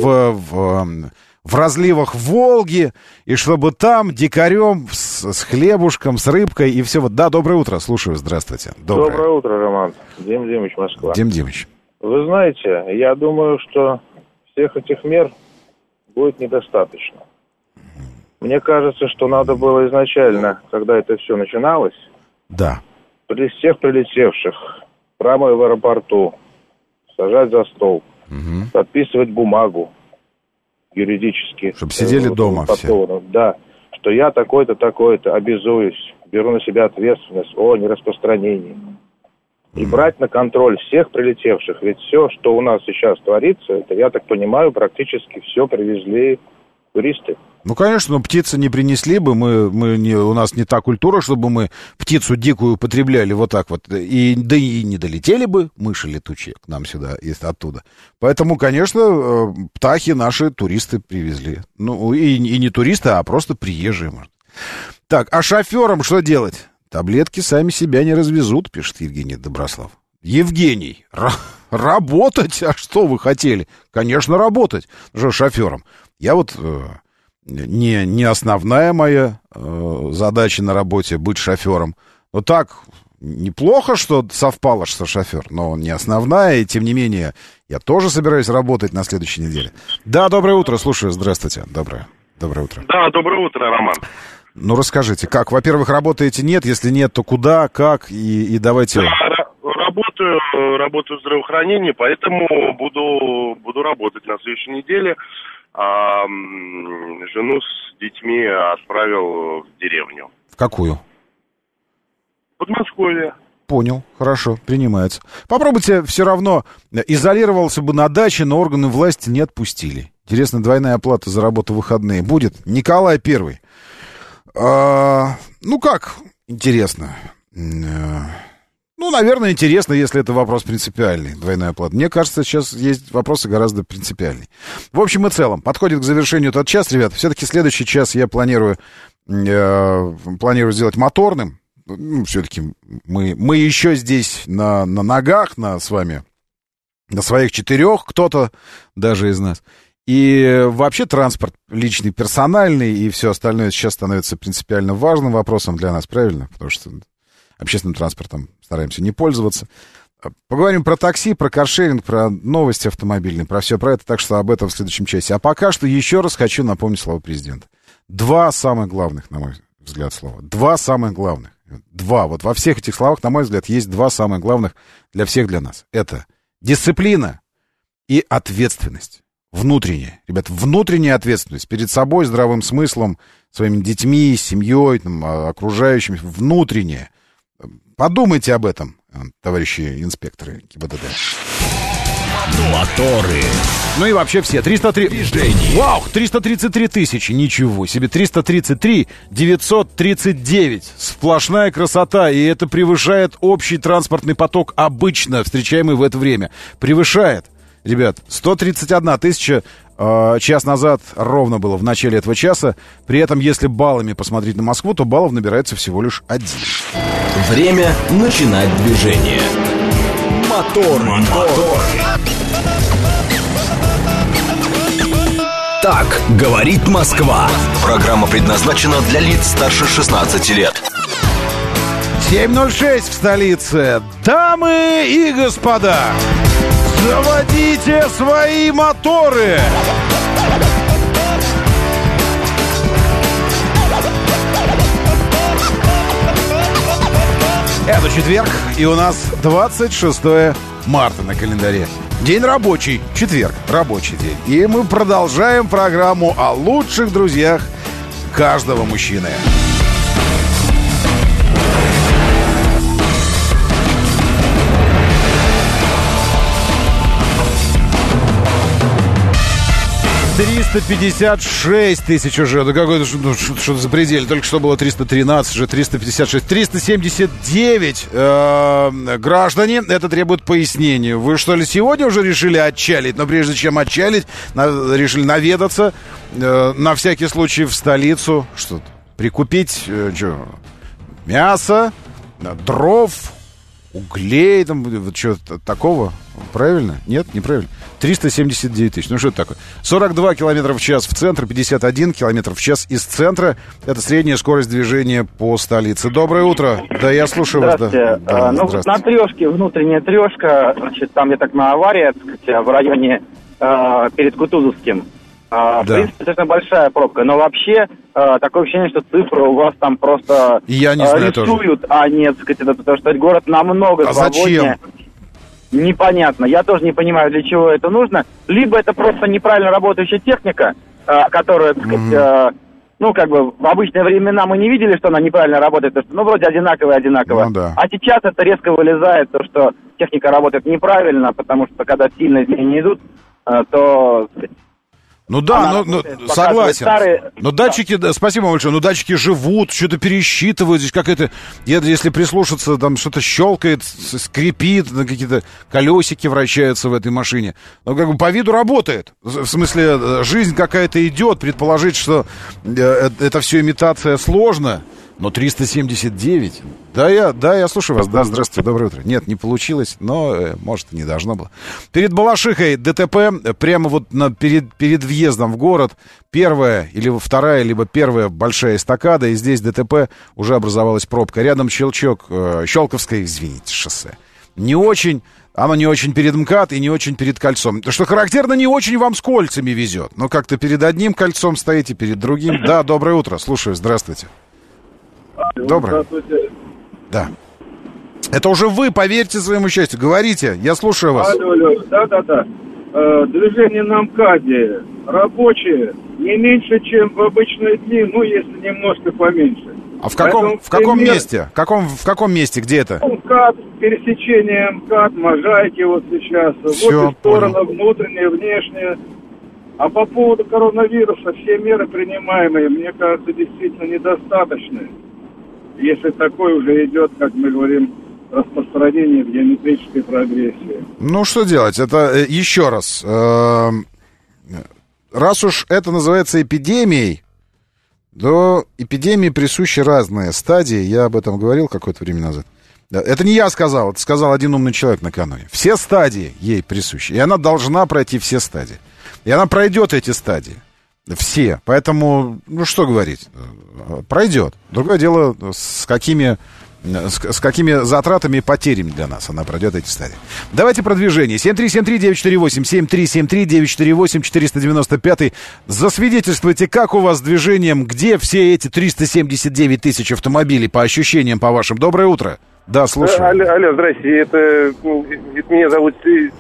в разливах Волги, и чтобы там дикарем с хлебушком, с рыбкой и все. Да, доброе утро, слушаю, здравствуйте. Доброе утро, Роман. Дим Димыч, Москва. Дим Димыч. Вы знаете, я думаю, что всех этих мер будет недостаточно. Мне кажется, что надо было изначально, когда это все начиналось, всех прилетевших прямо в аэропорту сажать за стол, подписывать бумагу юридически. Чтобы сидели дома все. Да, что я такой-то, такой-то обязуюсь, беру на себя ответственность о нераспространении. И брать на контроль всех прилетевших. Ведь все, что у нас сейчас творится, это, я так понимаю, практически все привезли туристы. Конечно, но птицы не принесли бы, у нас не та культура, чтобы мы птицу дикую употребляли вот так вот, и не долетели бы мыши летучие к нам сюда, оттуда. Поэтому, конечно, птахи наши туристы привезли. И не туристы, а просто приезжие, может. Так, а шоферам что делать? Таблетки сами себя не развезут, пишет Евгений Доброслав. Евгений, работать? А что вы хотели? Конечно, работать. Что шофером? Я не основная моя задача на работе быть шофером. Но так, неплохо, что совпало, что шофер, но не основная, и тем не менее, я тоже собираюсь работать на следующей неделе. Да, доброе утро, слушаю, здравствуйте. Доброе утро. Да, доброе утро, Роман. Расскажите, как? Во-первых, работаете, нет? Если нет, то куда, как? И давайте... Работаю в здравоохранении, поэтому буду работать на следующей неделе. а жену с детьми отправил в деревню. В какую? В Подмосковье. Понял, хорошо, принимается. Попробуйте все равно, изолировался бы на даче, но органы власти не отпустили. Интересно, двойная оплата за работу в выходные будет? Николай Первый. Ну как, интересно. Ну, наверное, интересно, если это вопрос принципиальный, двойная оплата. Мне кажется, сейчас есть вопросы гораздо принципиальнее. В общем и целом, подходит к завершению этот час, ребят. Все-таки следующий час я планирую сделать моторным. Ну, все-таки мы еще здесь на ногах, с вами, на своих 4, кто-то даже из нас. И вообще транспорт личный, персональный и все остальное сейчас становится принципиально важным вопросом для нас, правильно? Потому что общественным транспортом стараемся не пользоваться. Поговорим про такси, про каршеринг, про новости автомобильные, про все про это, так что об этом в следующем часе. А пока что еще раз хочу напомнить слова президента. 2 самых главных, на мой взгляд, слова. 2 самых главных. 2. Вот во всех этих словах, на мой взгляд, есть 2 самых главных для всех, для нас. Это дисциплина и ответственность. Внутренняя. Ребят, внутренняя ответственность перед собой, здравым смыслом, своими детьми, семьей, окружающими. Внутренняя. Подумайте об этом, товарищи инспекторы ГИБДД. Моторы. Ну и вообще все. 303... Вау, 333 тысячи. Ничего себе. 333 939. Сплошная красота. И это превышает общий транспортный поток, обычно встречаемый в это время. Превышает. Ребят, 131 тысяча час назад ровно было в начале этого часа. При этом, если баллами посмотреть на Москву, то баллов набирается всего лишь 1. Время начинать движение. Мотор. Так говорит Москва. Программа предназначена для лиц старше 16 лет. 7:06 в столице. Дамы и господа, заводите свои моторы! Это четверг, и у нас 26 марта на календаре. День рабочий, четверг, рабочий день. И мы продолжаем программу о лучших друзьях каждого мужчины. $356 тысяч уже. Да какой-то что-то запределье. Только что было 313, уже 356. 379 граждане. Это требует пояснения. Вы что ли сегодня уже решили отчалить? Но прежде чем отчалить, решили наведаться на всякий случай в столицу. Что-то прикупить мясо, дров, углей, там, вот что-то такого. Правильно? Нет, неправильно. 379 тысяч. Ну, что это такое? 42 километра в час в центр, 51 километр в час из центра. Это средняя скорость движения по столице. Доброе утро. Да, я слушаю вас. Здравствуйте. Да, ну, на трешке, внутренняя трешка, значит, там, я так на аварии, так сказать, в районе перед Кутузовским. В принципе, достаточно большая пробка, но вообще такое ощущение, что цифры у вас там просто рисуют, тоже. А нет, сказать, это, потому что город намного свободнее. Зачем? Непонятно. Я тоже не понимаю, для чего это нужно. Либо это просто неправильно работающая техника, которая, так сказать, ну, как бы в обычные времена мы не видели, что она неправильно работает, потому что, ну, вроде одинаково. Ну, да. А сейчас это резко вылезает, то, что техника работает неправильно, потому что когда сильно изменения идут, то... Ну да, согласен. Но датчики, да, спасибо большое, но датчики живут, что-то пересчитывают, здесь как-то, если прислушаться, там что-то щелкает, скрипит, какие-то колесики вращаются в этой машине. Но как бы по виду работает. В смысле, жизнь какая-то идет, предположить, что это все имитация сложно. Но 379. Да, я слушаю вас. Да, здравствуйте, доброе утро. Нет, не получилось, но, может, не должно было. Перед Балашихой ДТП, прямо вот перед въездом в город. Первая, или вторая, либо первая большая эстакада, и здесь ДТП, уже образовалась пробка. Рядом Щелковское, извините, шоссе. Оно не очень перед МКАД и не очень перед кольцом. Что характерно, не очень вам с кольцами везет. Но как-то перед одним кольцом стоите, перед другим. Да, доброе утро, слушаю, здравствуйте. Доброе. Да. Это уже вы, поверьте своему счастью. Говорите, я слушаю вас. Алло. Да. движение на МКАДе рабочие не меньше, чем в обычные дни, ну, если немножко поменьше. А в каком месте? В каком месте? Где это? МКАД, пересечение МКАД, Можайки вот сейчас. Все, вот и сторона внутренняя, внешняя. А по поводу коронавируса все меры принимаемые, мне кажется, действительно недостаточны. Если такое уже идет, как мы говорим, распространение в геометрической прогрессии. Ну, что делать? Это еще раз. Раз уж это называется эпидемией, то эпидемии присущи разные стадии. Я об этом говорил какое-то время назад. Это не я сказал, это сказал один умный человек накануне. Все стадии ей присущи, и она должна пройти все стадии. И она пройдет эти стадии. Все. Поэтому, ну что говорить, пройдет. Другое дело, с какими затратами и потерями для нас она пройдет эти стадии. Давайте продвижение. 7373948, 7373948, 495. Засвидетельствуйте, как у вас с движением, где все эти 379 тысяч автомобилей, по ощущениям, по вашим. Доброе утро. Да, слушаю. Алло, здрасте, это меня зовут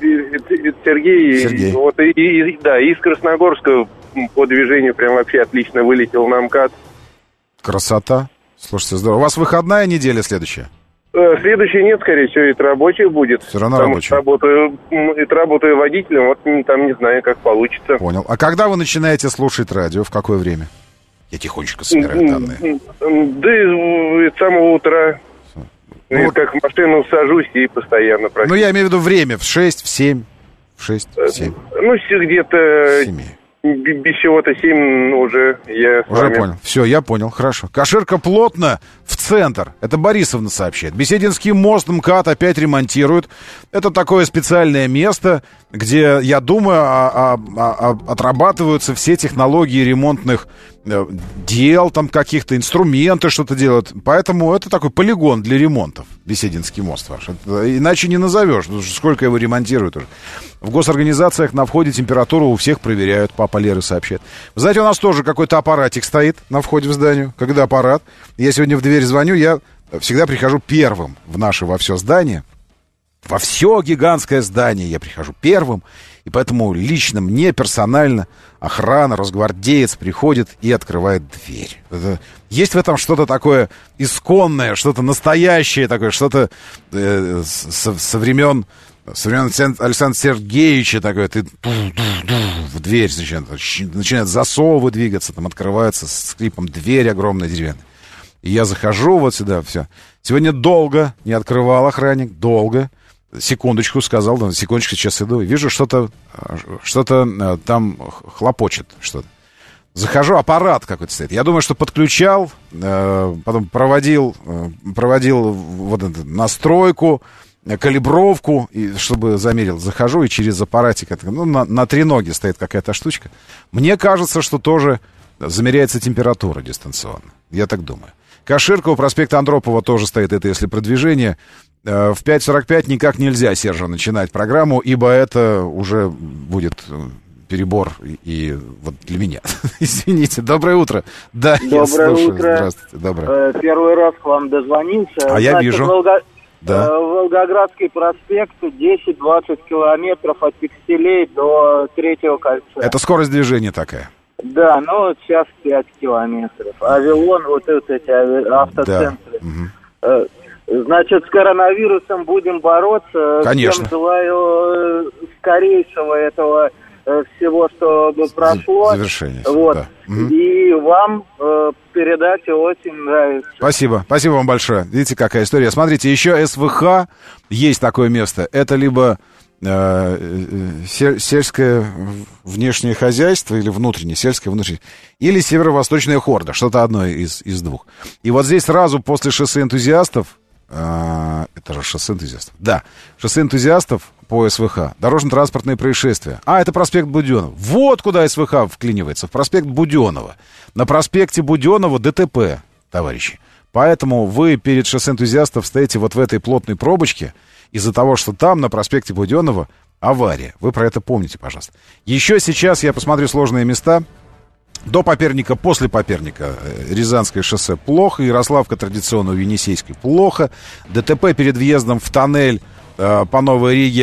Сергей. Вот, из Красногорска по движению прям вообще отлично вылетел на МКАД. Красота. Слушайте, здорово. У вас выходная неделя следующая? Следующая нет, скорее всего, это рабочая будет. Все равно рабочая. Работаю водителем, вот там не знаю, как получится. Понял. А когда вы начинаете слушать радио? В какое время? Я тихонечко собираю данные. Да с самого утра. Ну, вот как в машину сажусь и постоянно практически. Ну, я имею в виду время, в 6, в 7, в 6, в 7. Ну, где-то без чего-то 7 уже я с вами. Понял. Все, я понял, хорошо. Каширка плотно в центр. Это Борисовна сообщает. Бесединский мост МКАД опять ремонтируют. Это такое специальное место, где, я думаю, отрабатываются все технологии ремонтных дел, там каких-то инструменты что-то делают. Поэтому это такой полигон для ремонтов. Бесединский мост ваш. Это, иначе не назовешь, потому что сколько его ремонтируют уже. В госорганизациях на входе температуру у всех проверяют, папа Леры сообщает. Вы знаете, у нас тоже какой-то аппаратик стоит на входе в здание. Когда аппарат, я сегодня в дверь звоню, я всегда прихожу первым в наше во все здание. Во все гигантское здание я прихожу первым. И поэтому лично мне, персонально, охрана, росгвардеец приходит и открывает дверь. Есть в этом что-то такое исконное, что-то настоящее такое, что-то со времен Александра Сергеевича такое. Ты в дверь начинают засовы двигаться, там открывается с скрипом дверь огромная деревянная. И я захожу вот сюда, все. Сегодня долго не открывал охранник, долго. Секундочку сказал, да, секундочку, сейчас иду. Вижу, что-то там хлопочет, что-то. Захожу, аппарат какой-то стоит. Я думаю, что подключал, потом проводил вот эту настройку, калибровку, и чтобы замерил. Захожу, и через аппаратик, на треноге стоит какая-то штучка. Мне кажется, что тоже замеряется температура дистанционно. Я так думаю. Каширка у проспекта Андропова тоже стоит, это если продвижение. В 5:45 никак нельзя, Сержа, начинать программу, ибо это уже будет перебор и вот для меня. Извините. Доброе утро. Да, доброе я слушаю. Утро. Здравствуйте. Доброе. Первый раз к вам дозвонился. А я вижу. Да. Волгоградский проспект 10-20 километров от Текстилей до Третьего кольца. Это скорость движения такая? Да, ну сейчас 5 километров. Авилон, вот эти автоцентры. Да. Угу. Значит, с коронавирусом будем бороться. Конечно. Всем желаю скорейшего этого всего, чтобы прошло. Завершение. Вот. Да. И вам передача очень нравится. Спасибо. Спасибо вам большое. Видите, какая история. Смотрите, еще СВХ есть такое место. Это либо сельское внешнее хозяйство или внутреннее, сельское внутреннее, или северо-восточная хорда, что-то одно из двух. И вот здесь сразу после шоссе энтузиастов, это же шоссе энтузиастов, да, шоссе энтузиастов по СВХ, дорожно-транспортные происшествия. Это проспект Буденова. Вот куда СВХ вклинивается, в проспект Буденова. На проспекте Буденова ДТП, товарищи. Поэтому вы перед шоссе энтузиастов стоите вот в этой плотной пробочке, из-за того, что там, на проспекте Буденова, авария. Вы про это помните, пожалуйста. Еще сейчас я посмотрю сложные места. До Поперника, после Поперника Рязанское шоссе плохо, Ярославка традиционно у Енисейской плохо. ДТП перед въездом в тоннель по Новой Риге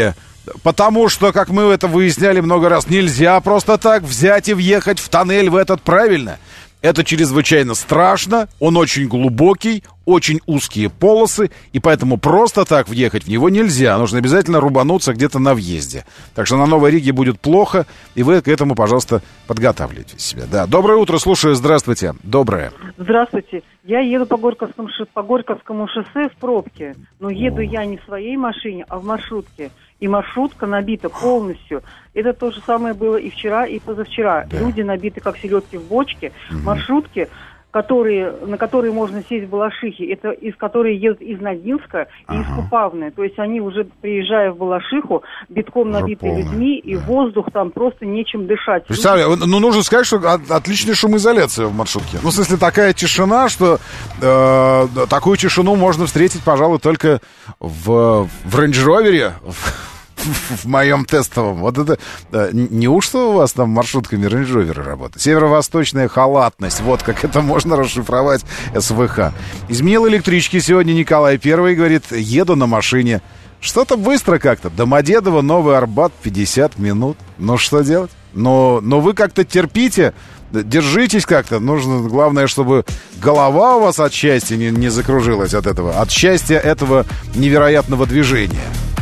Потому что, как мы это выясняли много раз, нельзя просто так взять и въехать в тоннель в этот, правильно? Это чрезвычайно страшно, он очень глубокий, очень узкие полосы, и поэтому просто так въехать в него нельзя. Нужно обязательно рубануться где-то на въезде. Так что на Новой Риге будет плохо, и вы к этому, пожалуйста, подготавливайте себя. Да. Доброе утро, слушаю, здравствуйте. Доброе. Здравствуйте. Я еду по Горьковскому шоссе в пробке, но еду я не в своей машине, а в маршрутке. И маршрутка набита полностью. Это то же самое было и вчера, и позавчера. Да. Люди набиты, как селедки в бочке. Маршрутки, на которые можно сесть в Балашихе, это из которые едут из Ногинска и из Купавны. То есть они уже, приезжая в Балашиху, битком набиты людьми, и воздух там просто нечем дышать. Представляю, ну нужно сказать, что отличная шумоизоляция в маршрутке. Ну, в смысле, такая тишина, что такую тишину можно встретить, пожалуй, только в Range Rover'е, в моем тестовом. Вот это... Неужто у вас там маршрутками Range Rover работает? Северо-восточная халатность. Вот как это можно расшифровать СВХ. Изменил электрички сегодня Николай I. Говорит, еду на машине. Что-то быстро как-то. Домодедово, Новый Арбат, 50 минут. Ну, что делать? Но вы как-то терпите, держитесь как-то. Нужно, главное, чтобы голова у вас от счастья не закружилась от этого. От счастья этого невероятного движения.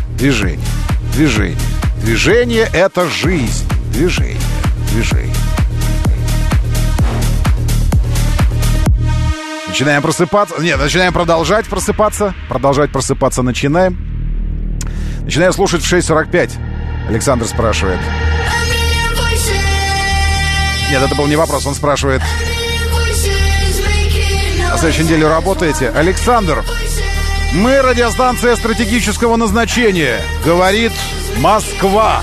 Движение — это жизнь. Движение. Начинаем просыпаться. Нет, начинаем продолжать просыпаться. Начинаем. Начинаем слушать в 6:45. Александр спрашивает. Нет, это был не вопрос. Он спрашивает. На следующей неделе работаете? Александр, мы радиостанция стратегического назначения. Говорит Москва.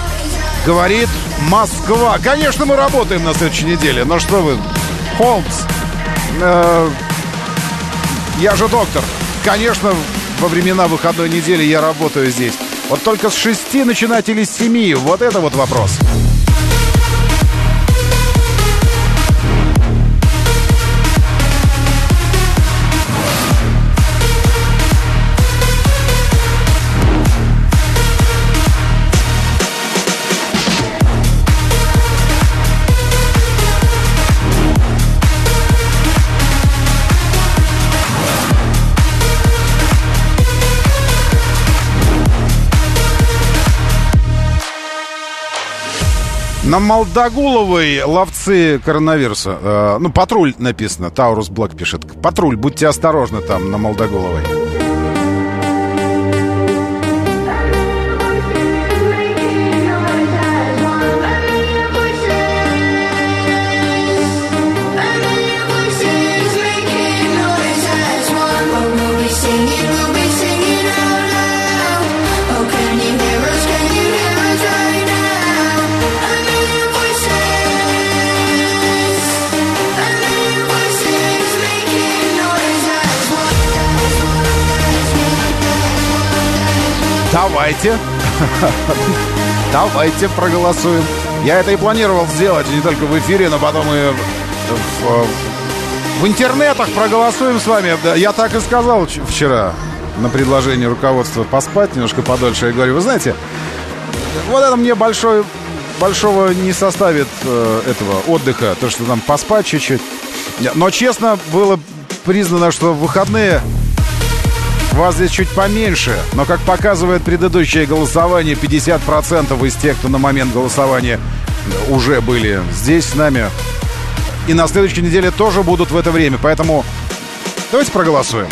Конечно, мы работаем на следующей неделе. Но что вы, Холмс, я же доктор. Конечно, во времена выходной недели я работаю здесь. Вот только с 6 начинать или с 7? Вот это вот вопрос. На Молдогуловой ловцы коронавируса. Патруль написано. Таурус Блэк пишет. Патруль, будьте осторожны там на Молдогуловой. Давайте проголосуем. Я это и планировал сделать, не только в эфире, но потом и в интернетах проголосуем с вами. Я так и сказал вчера на предложение руководства поспать немножко подольше. Я говорю, вы знаете, вот это мне большого не составит этого отдыха, то, что там поспать чуть-чуть. Но честно было признано, что в выходные вас здесь чуть поменьше, но, как показывает предыдущее голосование, 50% из тех, кто на момент голосования уже были здесь с нами, и на следующей неделе тоже будут в это время. Поэтому давайте проголосуем.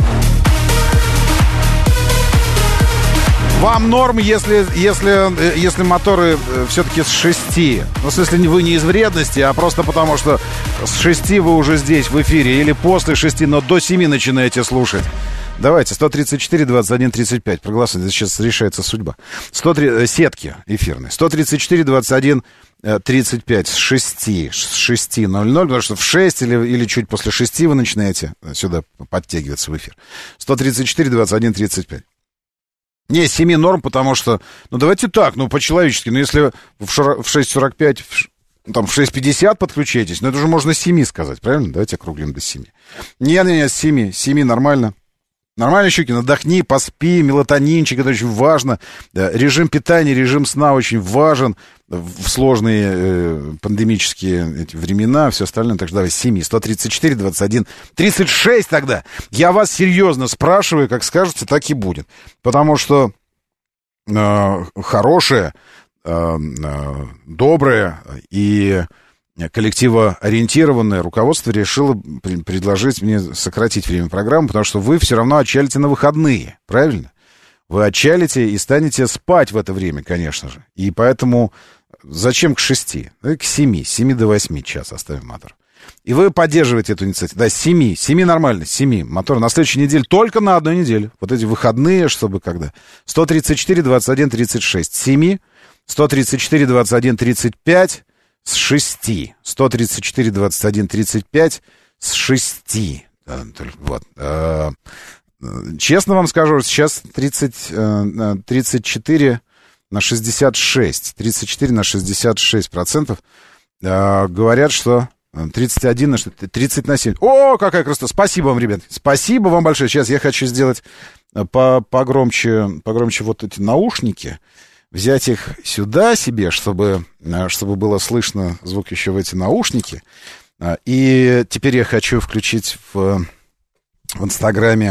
Вам норм, если моторы все-таки с 6. Ну, в смысле, вы не из вредности, а просто потому, что с 6 вы уже здесь в эфире, или после 6, но до 7 начинаете слушать. Давайте, 134-21-35. Проголосуйте, сейчас решается судьба. Сетки эфирные. 134-21-35 с 6:00, потому что в 6 или чуть после 6 вы начинаете сюда подтягиваться в эфир. 134-21-35. Не, 7 норм, потому что... давайте так, по-человечески. Если в 6:45... Там в 6:50 подключаетесь, это уже можно с 7 сказать, правильно? Давайте округлим до 7. Не, с 7 нормально. Нормально, Щукин, отдохни, поспи, мелатонинчик, это очень важно. Режим питания, режим сна очень важен в сложные пандемические эти времена, все остальное. Так что давай, 7, 134, 21, 36 тогда. Я вас серьезно спрашиваю, как скажете, так и будет. Потому что хорошее, доброе и коллективоориентированное руководство решило предложить мне сократить время программы, потому что вы все равно отчалите на выходные, правильно? Вы отчалите и станете спать в это время, конечно же. И поэтому зачем к 6? К 7, с 7 до 8 час оставим мотор. И вы поддерживаете эту инициативу. Да, с 7 нормально, с 7 мотор. На следующей неделе только на одной неделе. Вот эти выходные, чтобы когда? 134, 21, 36. С 7, 134, 21, 35. С 6. 134, 21, 35 с 6. Вот. Честно вам скажу, сейчас 34 на 66. 34 на 66%. Говорят, что 31 на 30 на 7. О, какая красота! Спасибо вам, ребят. Спасибо вам большое. Сейчас я хочу сделать погромче вот эти наушники. Взять их сюда себе, чтобы было слышно звук еще в эти наушники. И теперь я хочу включить в Инстаграме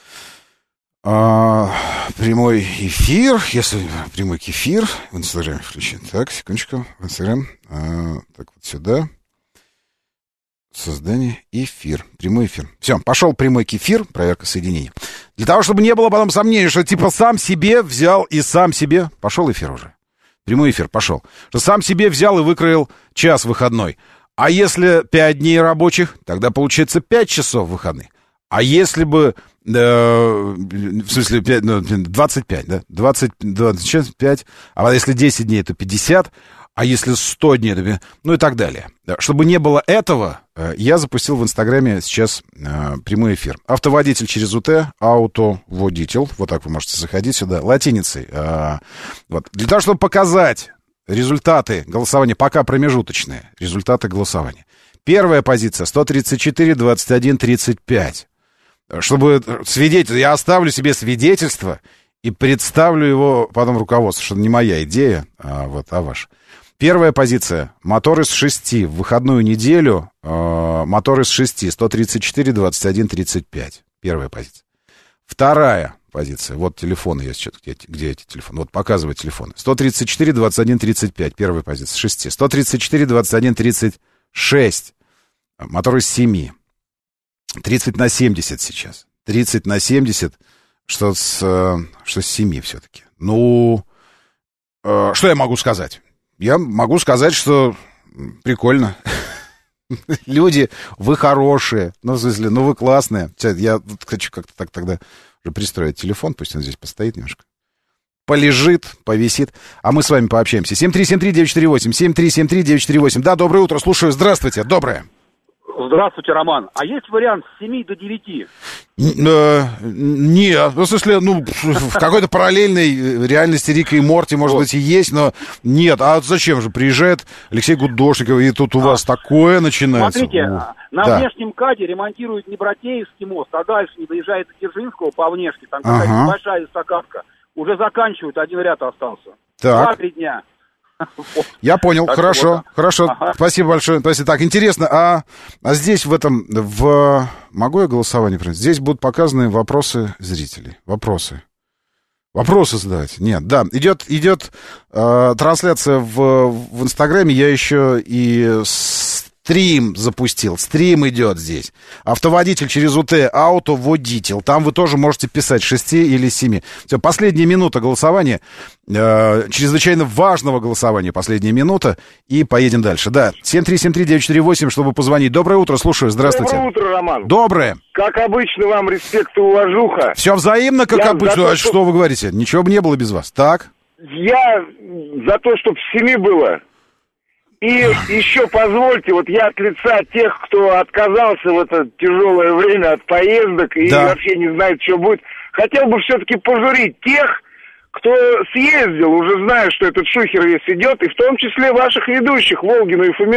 прямой эфир. Если прямой эфир в Инстаграме включить. Так, секундочку. В Инстаграм. Так, вот сюда. Создание, эфир, прямой эфир. Все, пошел прямой эфир, проверка соединения. Для того, чтобы не было потом сомнений, что типа сам себе взял и сам себе... Пошел эфир уже. Прямой эфир пошел. Что сам себе взял и выкроил час выходной. А если 5 дней рабочих, тогда получается 5 часов выходных. А если бы... в смысле, 25, да? 25. А если 10 дней, то 50. А если 100 дней, то... Ну и так далее. Чтобы не было этого, я запустил в Инстаграме сейчас прямой эфир. Автоводитель через УТ, автоводитель. Вот так вы можете заходить сюда. Латиницей. Вот. Для того, чтобы показать результаты голосования, пока промежуточные результаты голосования. Первая позиция 134, 21, 35. Чтобы свидетельство... Я оставлю себе свидетельство и представлю его потом руководству, что это не моя идея, а ваша. Первая позиция. Мотор из 6. В выходную неделю мотор из 6. 134, 21, 35. Первая позиция. Вторая позиция. Вот телефоны есть. Где эти телефоны? Вот показывают телефоны. 134, 21, 35. Первая позиция. 6. 134, 21, 36. Мотор из 7. 30 на 70 сейчас. 30 на 70. Что с 7 все-таки. Ну, что я могу сказать? Я могу сказать, что прикольно. Люди, вы хорошие. Ну, в смысле, вы классные. Я хочу как-то так тогда уже пристроить телефон. Пусть он здесь постоит немножко. Полежит, повисит. А мы с вами пообщаемся. 7373948. 7373948. Да, доброе утро. Слушаю. Здравствуйте. Доброе. Здравствуйте, Роман. А есть вариант с 7 до 9? Нет, в смысле, в какой-то параллельной реальности Рика и Морти, может быть, и есть, но нет. А зачем же? Приезжает Алексей Гудошников, и тут у вас такое начинается. Смотрите, на внешнем КАДе ремонтируют не Братеевский мост, а дальше не доезжает до Дзержинского по внешке, там какая-то небольшая эстакадка. Уже заканчивают, один ряд остался. Так. 2-3 дня. Я понял, так хорошо, вот. Хорошо, спасибо большое. Спасибо. Так, интересно, а здесь могу я голосование принять? Здесь будут показаны вопросы зрителей. Вопросы задавать? Нет, да, идет трансляция в Инстаграме, я еще и стрим запустил, стрим идет здесь. Автоводитель через УТ, автоводитель. Там вы тоже можете писать 6 или 7. Все, последняя минута голосования, чрезвычайно важного голосования, последняя минута, и поедем дальше. Да, 7373948, чтобы позвонить. Доброе утро, слушаю, здравствуйте. Доброе утро, Роман. Доброе. Как обычно, вам респект и уважуха. Все взаимно, как обычно. Что вы говорите? Ничего бы не было без вас. Так? Я за то, чтобы в 7 было. И еще позвольте, вот я от лица тех, кто отказался в это тяжелое время от поездок и вообще не знает, что будет, хотел бы все-таки пожурить тех, кто съездил, уже зная, что этот шухер весь идет, и в том числе ваших ведущих, Волгину и Фомину.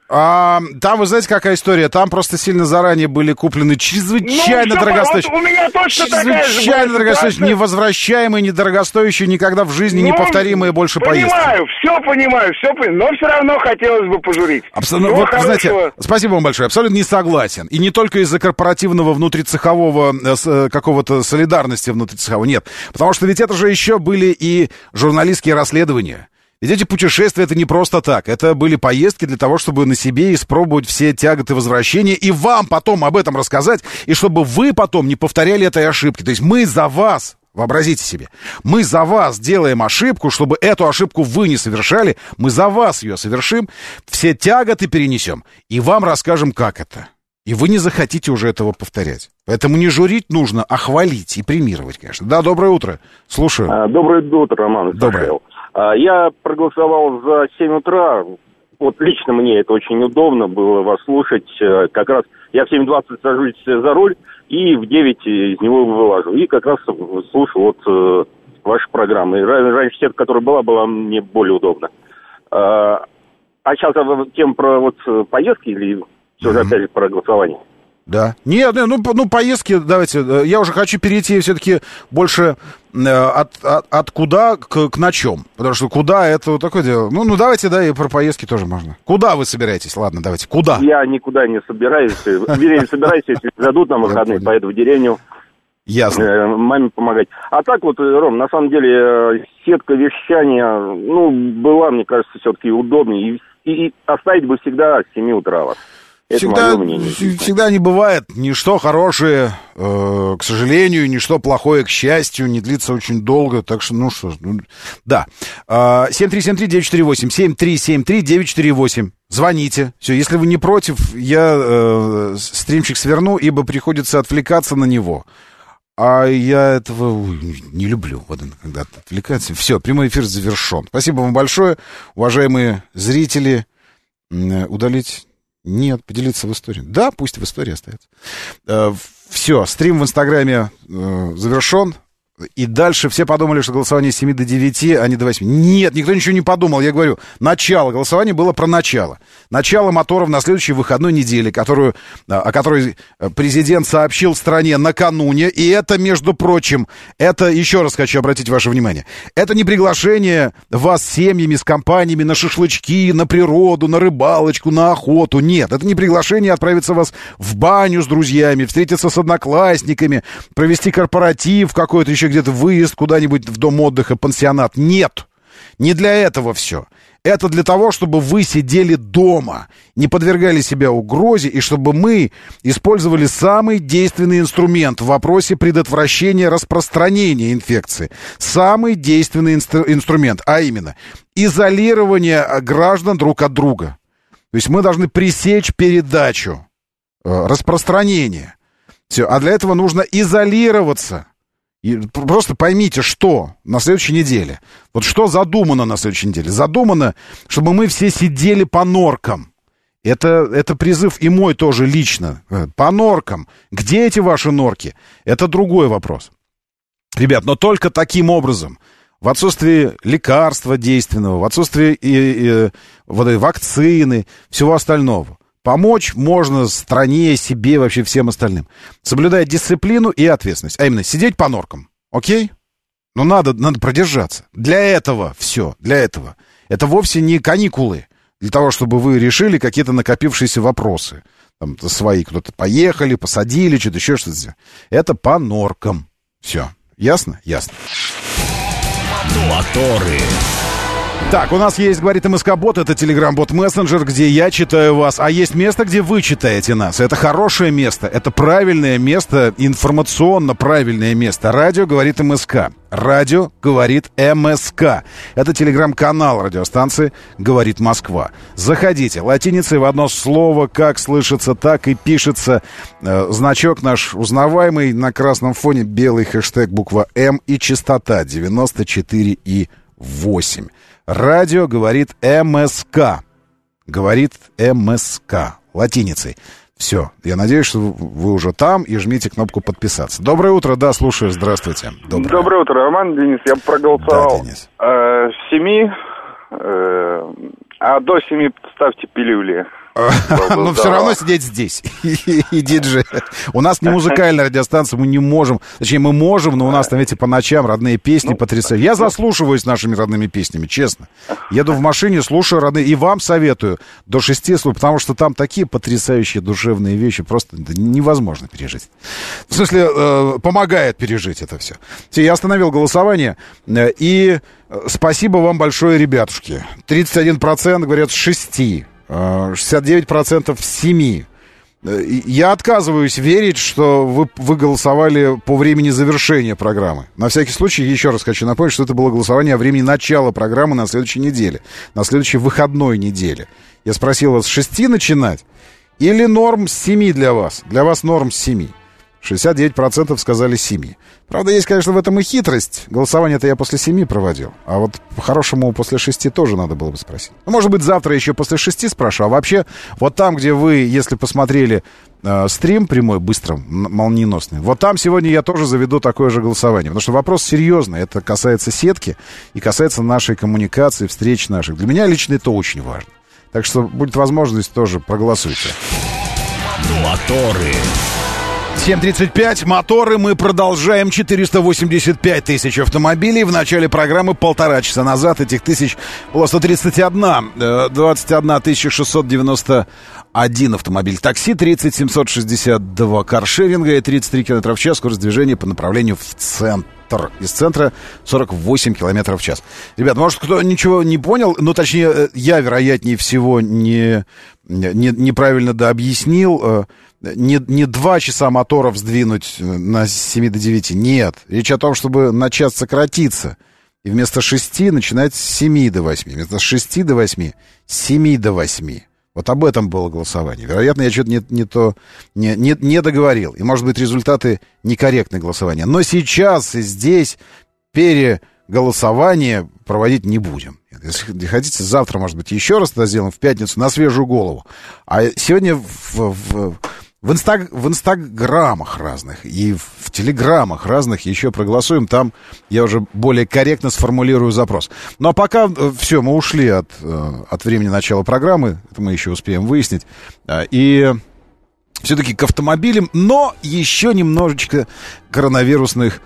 Там, вы знаете, какая история? Там просто сильно заранее были куплены чрезвычайно дорогостоящие. Вот у меня точно такая же чрезвычайно дорогостоящие, невозвращаемые, недорогостоящие, никогда в жизни неповторимые больше поездки. Понимаю, но все равно хотелось бы пожурить. Вот, знаете, спасибо вам большое, абсолютно не согласен. И не только из-за корпоративного внутрицехового какого-то солидарности внутрицехового, нет. Потому что ведь это же еще были и журналистские расследования. Ведь эти путешествия — это не просто так. Это были поездки для того, чтобы на себе испробовать все тяготы возвращения и вам потом об этом рассказать, и чтобы вы потом не повторяли этой ошибки. То есть мы за вас, вообразите себе, мы за вас делаем ошибку, чтобы эту ошибку вы не совершали, мы за вас ее совершим, все тяготы перенесем, и вам расскажем, как это. И вы не захотите уже этого повторять. Поэтому не журить нужно, а хвалить и премировать, конечно. Да, доброе утро. Слушаю. Доброе утро, Роман. Доброе. Я проголосовал за 7 утра. Вот лично мне это очень удобно было вас слушать. Как раз я в 7:20 сажусь за руль и в 9 из него вылажу. И как раз слушаю вот ваши программы. Раньше сетка, которая была мне более удобна. А сейчас тема про вот поездки или все же опять же про голосование? Да. Нет, ну поездки, давайте, я уже хочу перейти все-таки больше от куда к на чем. Потому что куда это вот такое дело. Ну давайте, да, и про поездки тоже можно. Куда вы собираетесь? Ладно, давайте, куда? Я никуда не собираюсь. Вернее, собираюсь, если дадут нам выходные, поеду в деревню. Ясно. Маме помогать. А так вот, Ром, на самом деле, сетка вещания, была, мне кажется, все-таки удобнее. И оставить бы всегда с 7 утра вас. Всегда не бывает. Ничто хорошее, к сожалению, ничто плохое, к счастью, не длится очень долго. Так что, да. 7373948, 7373948. Звоните. Все, если вы не против, я стримчик сверну, ибо приходится отвлекаться на него. А я этого не люблю, вот когда отвлекаться. Все, прямой эфир завершен. Спасибо вам большое, уважаемые зрители. Удалить... Нет, поделиться в истории. Да, пусть в истории остается. Все, стрим в Инстаграме завершен. И дальше все подумали, что голосование с 7 до 9, а не до 8. Нет, никто ничего не подумал. Я говорю, начало. Голосование было про начало. Начало моторов на следующей выходной неделе, о которой президент сообщил стране накануне. И это, между прочим, это, еще раз хочу обратить ваше внимание, это не приглашение вас с семьями, с компаниями на шашлычки, на природу, на рыбалочку, на охоту. Нет, это не приглашение отправиться вас в баню с друзьями, встретиться с одноклассниками, провести корпоратив какой-то, еще где-то выезд куда-нибудь в дом отдыха, пансионат. Нет, не для этого все. Это для того, чтобы вы сидели дома, не подвергали себя угрозе, и чтобы мы использовали самый действенный инструмент в вопросе предотвращения распространения инфекции. Самый действенный инструмент, а именно изолирование граждан друг от друга. То есть мы должны пресечь передачу, распространение. Все. А для этого нужно изолироваться. И просто поймите, что на следующей неделе. Вот что задумано на следующей неделе. Задумано, чтобы мы все сидели по норкам. Это призыв и мой тоже лично. По норкам. Где эти ваши норки? Это другой вопрос. Ребят, но только таким образом, в отсутствии лекарства действенного, в отсутствии вакцины, всего остального, помочь можно стране, себе, вообще всем остальным. Соблюдая дисциплину и ответственность. А именно, сидеть по норкам. Окей? Но надо продержаться. Для этого все. Для этого. Это вовсе не каникулы. Для того, чтобы вы решили какие-то накопившиеся вопросы. Там свои кто-то поехали, посадили, что-то еще что-то. Это по норкам. Все. Ясно? Ясно. Моторы. Так, у нас есть, говорит МСК-бот, это Telegram-бот-мессенджер, где я читаю вас, а есть место, где вы читаете нас. Это хорошее место, это правильное место, информационно правильное место. Радио говорит МСК. Радио говорит МСК. Это телеграм-канал радиостанции «Говорит Москва». Заходите, латиницей в одно слово, как слышится, так и пишется. Значок наш узнаваемый, на красном фоне белый хэштег, буква М и частота 94,8. Радио говорит МСК. Говорит МСК. Латиницей. Все. Я надеюсь, что вы уже там и жмите кнопку подписаться. Доброе утро. Да, слушаю. Здравствуйте. Доброе утро, Роман, Денис. Я проголосовал с 7, а до 7 ставьте пилюли. Но все равно сидеть здесь и диджей. У нас не музыкальная радиостанция, мы не можем. Точнее, мы можем, но у нас там, видите, по ночам родные песни потрясают. Я заслушиваюсь нашими родными песнями, честно. Еду в машине, слушаю родные. И вам советую до 6 слушать, потому что там такие потрясающие душевные вещи. Просто невозможно пережить. В смысле, помогает пережить это все. Я остановил голосование. И спасибо вам большое, ребятушки. 31% говорят с 6. 69% с 7. Я отказываюсь верить, что вы голосовали по времени завершения программы. На всякий случай, еще раз хочу напомнить, что это было голосование о времени начала программы на следующей неделе, на следующей выходной неделе. Я спросил вас, с 6 начинать или норм с 7 для вас? Для вас норм с 7. 69% сказали 7. Правда, есть, конечно, в этом и хитрость. Голосование-то я после 7 проводил. А вот по-хорошему после 6 тоже надо было бы спросить. Ну, может быть, завтра еще после 6 спрошу. А вообще, вот там, где вы, если посмотрели стрим прямой, быстро, молниеносный, вот там сегодня я тоже заведу такое же голосование. Потому что вопрос серьезный. Это касается сетки и касается нашей коммуникации, встреч наших. Для меня лично это очень важно. Так что будет возможность, тоже проголосуйте. Моторы. 7:35, моторы, мы продолжаем. 485 тысяч автомобилей. В начале программы 1,5 часа назад этих тысяч было 131. 21 691 автомобиль такси, 30 762 каршеринга и 33 км в час. Скорость движения по направлению в центр. Из центра 48 км в час. Ребят, может, кто ничего не понял, ну, точнее, я, вероятнее всего, неправильно объяснил. Не 2 часа моторов сдвинуть на 7 до 9. Нет. Речь о том, чтобы на час сократиться. И вместо 6 начинать с 7 до 8. Вместо 6 до 8 с 7 до 8. Вот об этом было голосование. Вероятно, я что-то не договорил. И, может быть, результаты некорректные голосования. Но сейчас и здесь переголосование проводить не будем. Если хотите, завтра, может быть, еще раз это сделаем, в пятницу, на свежую голову. А сегодня в инстаграмах разных и в телеграммах разных еще проголосуем. Там я уже более корректно сформулирую запрос. Ну, а пока все, мы ушли от времени начала программы. Это мы еще успеем выяснить. И все-таки к автомобилям, но еще немножечко коронавирусных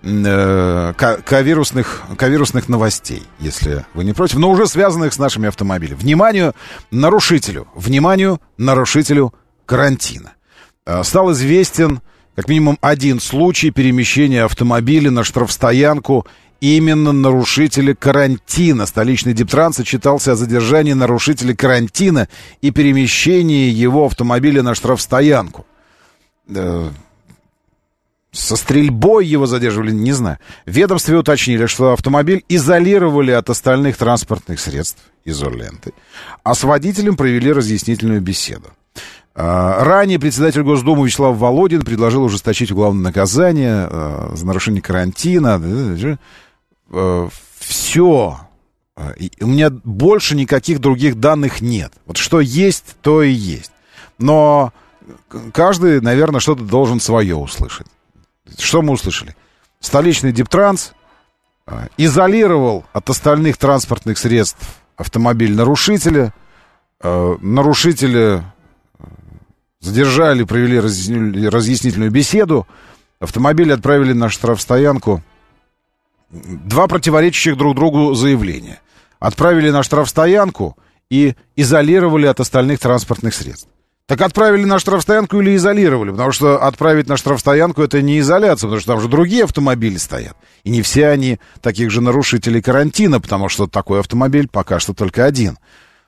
новостей, если вы не против, но уже связанных с нашими автомобилями. Вниманию нарушителю карантина. Стал известен как минимум один случай перемещения автомобиля на штрафстоянку именно нарушителя карантина. Столичный Дептранс отчитался о задержании нарушителя карантина и перемещении его автомобиля на штрафстоянку. Со стрельбой его задерживали, не знаю. В ведомстве уточнили, что автомобиль изолировали от остальных транспортных средств изолентой, а с водителем провели разъяснительную беседу. Ранее председатель Госдумы Вячеслав Володин предложил ужесточить уголовное наказание за нарушение карантина. Все. У меня больше никаких других данных нет. Вот что есть, то и есть. Но каждый, наверное, что-то должен свое услышать. Что мы услышали? Столичный Дептранс изолировал от остальных транспортных средств автомобиль нарушителя. Нарушителя задержали, провели разъяснительную беседу. Автомобиль отправили на штрафстоянку. 2 противоречащих друг другу заявления. Отправили на штрафстоянку и изолировали от остальных транспортных средств. Так отправили на штрафстоянку или изолировали? Потому что отправить на штрафстоянку — это не изоляция, потому что там же другие автомобили стоят. И не все они таких же нарушителей карантина, потому что такой автомобиль пока что только один.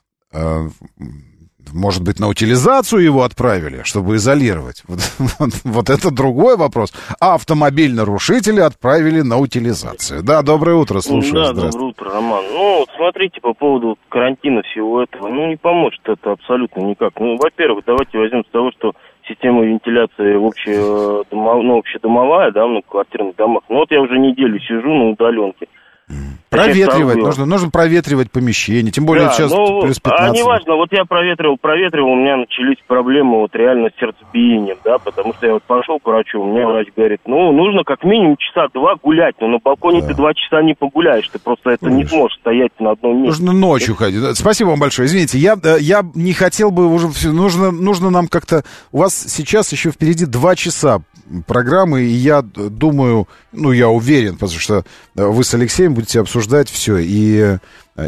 Может быть, на утилизацию его отправили, чтобы изолировать. Вот это другой вопрос. А автомобиль нарушителя отправили на утилизацию. Да, доброе утро, слушаю. Да, доброе утро, Роман. Ну, смотрите, по поводу карантина всего этого, не поможет это абсолютно никак. Во-первых, давайте возьмем с того, что система вентиляции общедомовая, да, в многоквартирных домах. Вот я уже неделю сижу на удаленке. Проветривать, нужно проветривать помещение, тем более сейчас плюс 15. Неважно, вот я проветривал, у меня начались проблемы вот реально с сердцебиением, да, потому что я вот пошел к врачу, у меня врач говорит, нужно как минимум часа 2 гулять, но на балконе ты 2 часа не погуляешь, ты просто это не сможешь стоять на одном месте. Нужно ночью ходить. Спасибо вам большое, извините, я не хотел бы уже, нужно нам как-то, у вас сейчас еще впереди 2 часа программы, и я думаю, я уверен, потому что вы с Алексеем будете обсуждать все, и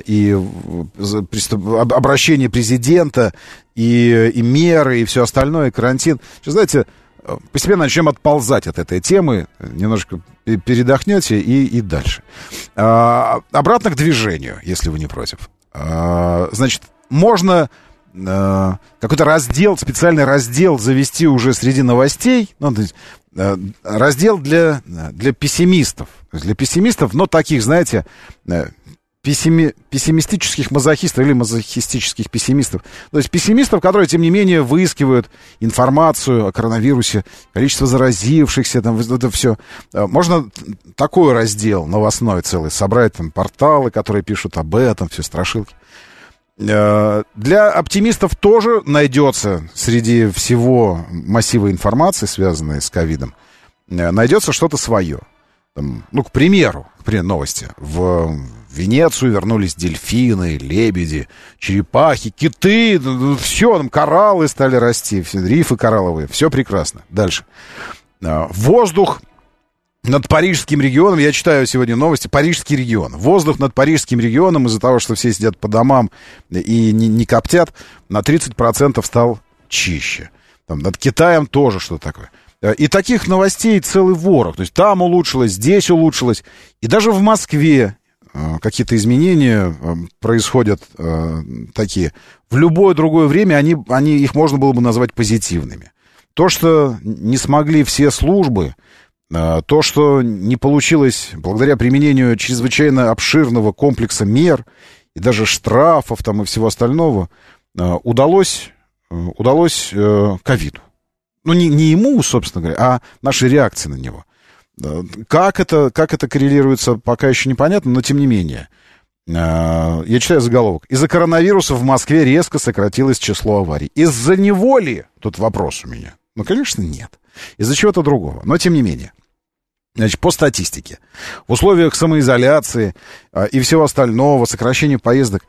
обращение президента, и меры, и все остальное, карантин. Сейчас, знаете, постепенно начнем отползать от этой темы, немножко передохнете и дальше. Обратно к движению, если вы не против. Значит, можно какой-то раздел, специальный раздел завести уже среди новостей, раздел для пессимистов. Для пессимистов, но таких, знаете, пессимистических мазохистов или мазохистических пессимистов. То есть пессимистов, которые, тем не менее, выискивают информацию о коронавирусе, количество заразившихся, там, это все. Можно такой раздел новостной целый собрать, там, порталы, которые пишут об этом, все страшилки. Для оптимистов тоже найдется среди всего массива информации, связанной с ковидом, найдется что-то свое. Там, к примеру, новости. В Венецию вернулись дельфины, лебеди, черепахи, киты, все, там кораллы стали расти, рифы коралловые, все прекрасно. Дальше. Воздух над Парижским регионом, я читаю сегодня новости, Парижский регион. Воздух над Парижским регионом из-за того, что все сидят по домам и не коптят, на 30% стал чище. Там, над Китаем тоже что-то такое. И таких новостей целый ворох. То есть там улучшилось, здесь улучшилось. И даже в Москве какие-то изменения происходят такие. В любое другое время их можно было бы назвать позитивными. То, что не смогли все службы, то, что не получилось благодаря применению чрезвычайно обширного комплекса мер и даже штрафов там и всего остального, удалось ковиду. Не ему, собственно говоря, а нашей реакции на него. Как это коррелируется, пока еще непонятно, но тем не менее. Я читаю заголовок. Из-за коронавируса в Москве резко сократилось число аварий. Из-за него ли? Тут вопрос у меня. Конечно, нет. Из-за чего-то другого. Но тем не менее. Значит, по статистике, в условиях самоизоляции и всего остального, сокращения поездок,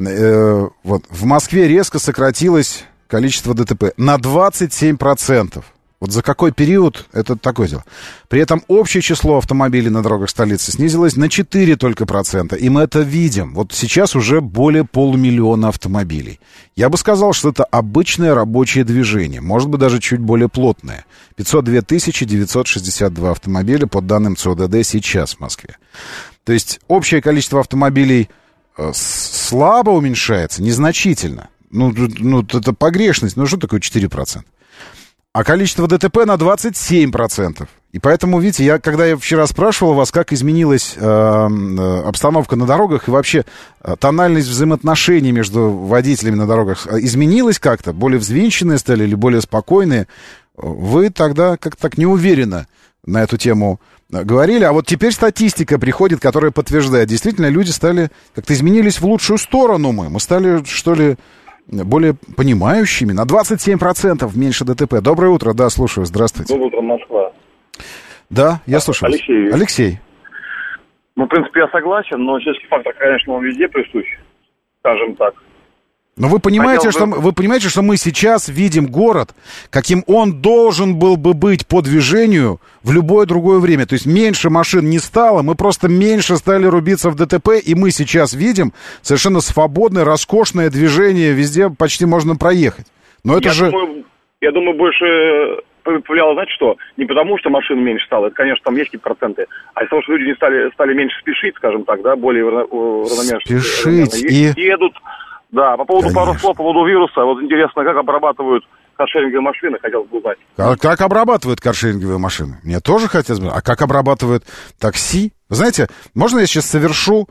в Москве резко сократилось количество ДТП на 27%. Вот за какой период, это такое дело. При этом общее число автомобилей на дорогах столицы снизилось на 4 только %. И мы это видим. Вот сейчас уже более 500 000 автомобилей. Я бы сказал, что это обычное рабочее движение. Может быть, даже чуть более плотное. 502 962 автомобиля, по данным ЦОДД, сейчас в Москве. То есть общее количество автомобилей слабо уменьшается, незначительно. Это погрешность. Что такое 4%? А количество ДТП на 27%. И поэтому, видите, когда я вчера спрашивал вас, как изменилась обстановка на дорогах и вообще тональность взаимоотношений между водителями на дорогах изменилась как-то? Более взвинченные стали или более спокойные? Вы тогда как-то так неуверенно на эту тему говорили. А вот теперь статистика приходит, которая подтверждает. Действительно, люди стали как-то изменились в лучшую сторону мы. Мы стали, что ли, более понимающими. На 27% меньше ДТП. Доброе утро, да, слушаю, здравствуйте. Доброе утро, Москва. Да, я слушаю. Алексей. В принципе, я согласен, но сейчас фактор, конечно, он везде присущ, скажем так. Но вы понимаете, что мы сейчас видим город, каким он должен был бы быть по движению в любое другое время. То есть меньше машин не стало, мы просто меньше стали рубиться в ДТП, и мы сейчас видим совершенно свободное, роскошное движение, везде почти можно проехать. Но это Я думаю, больше повлияло, знаете что? Не потому, что машин меньше стало, это, конечно, там есть какие-то проценты, а из-за того, что люди стали меньше спешить, скажем так, да, более равномерно. Спешить едут. Да, по поводу пару слов, по поводу вируса. Вот интересно, как обрабатывают каршеринговые машины, хотелось бы узнать. Как обрабатывают каршеринговые машины? Мне тоже хотелось бы. А как обрабатывают такси? Вы знаете, можно я сейчас совершу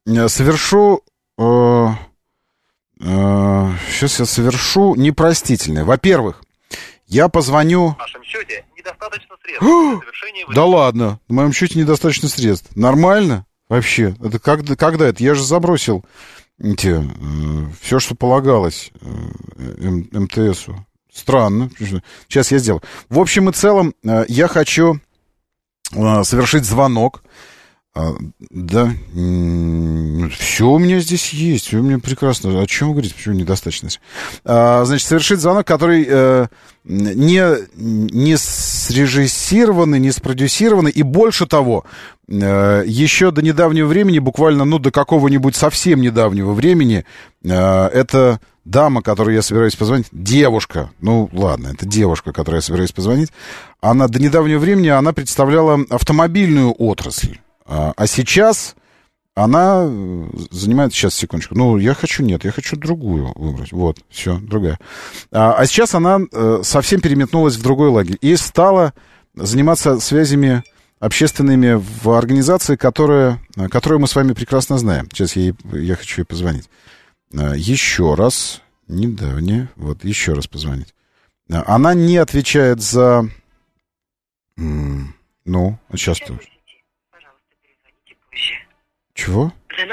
непростительное. Во-первых, я позвоню... В вашем счете недостаточно средств для совершения... Да ладно, в моем счете недостаточно средств. Нормально? Вообще, это когда это? Я же забросил все, что полагалось МТСу. Странно. Сейчас я сделаю. В общем и целом, я хочу совершить звонок. Да, все у меня здесь есть, все у меня прекрасно. О чем вы говорите, почему недостаточность? Значит, совершить звонок, который не срежиссированный, не спродюсированный, и больше того, еще до недавнего времени, буквально, до какого-нибудь совсем недавнего времени, это дама, которой я собираюсь позвонить, девушка, это девушка, которой я собираюсь позвонить, она до недавнего времени, она представляла автомобильную отрасль. А сейчас она занимает... Сейчас, секундочку. Я хочу другую выбрать. Вот, все, другая. А сейчас она совсем переметнулась в другой лагерь и стала заниматься связями общественными в организации, которую мы с вами прекрасно знаем. Сейчас я хочу ей позвонить. Еще раз. Недавнее. Вот, еще раз позвонить. Она не отвечает за... сейчас тоже. Чего?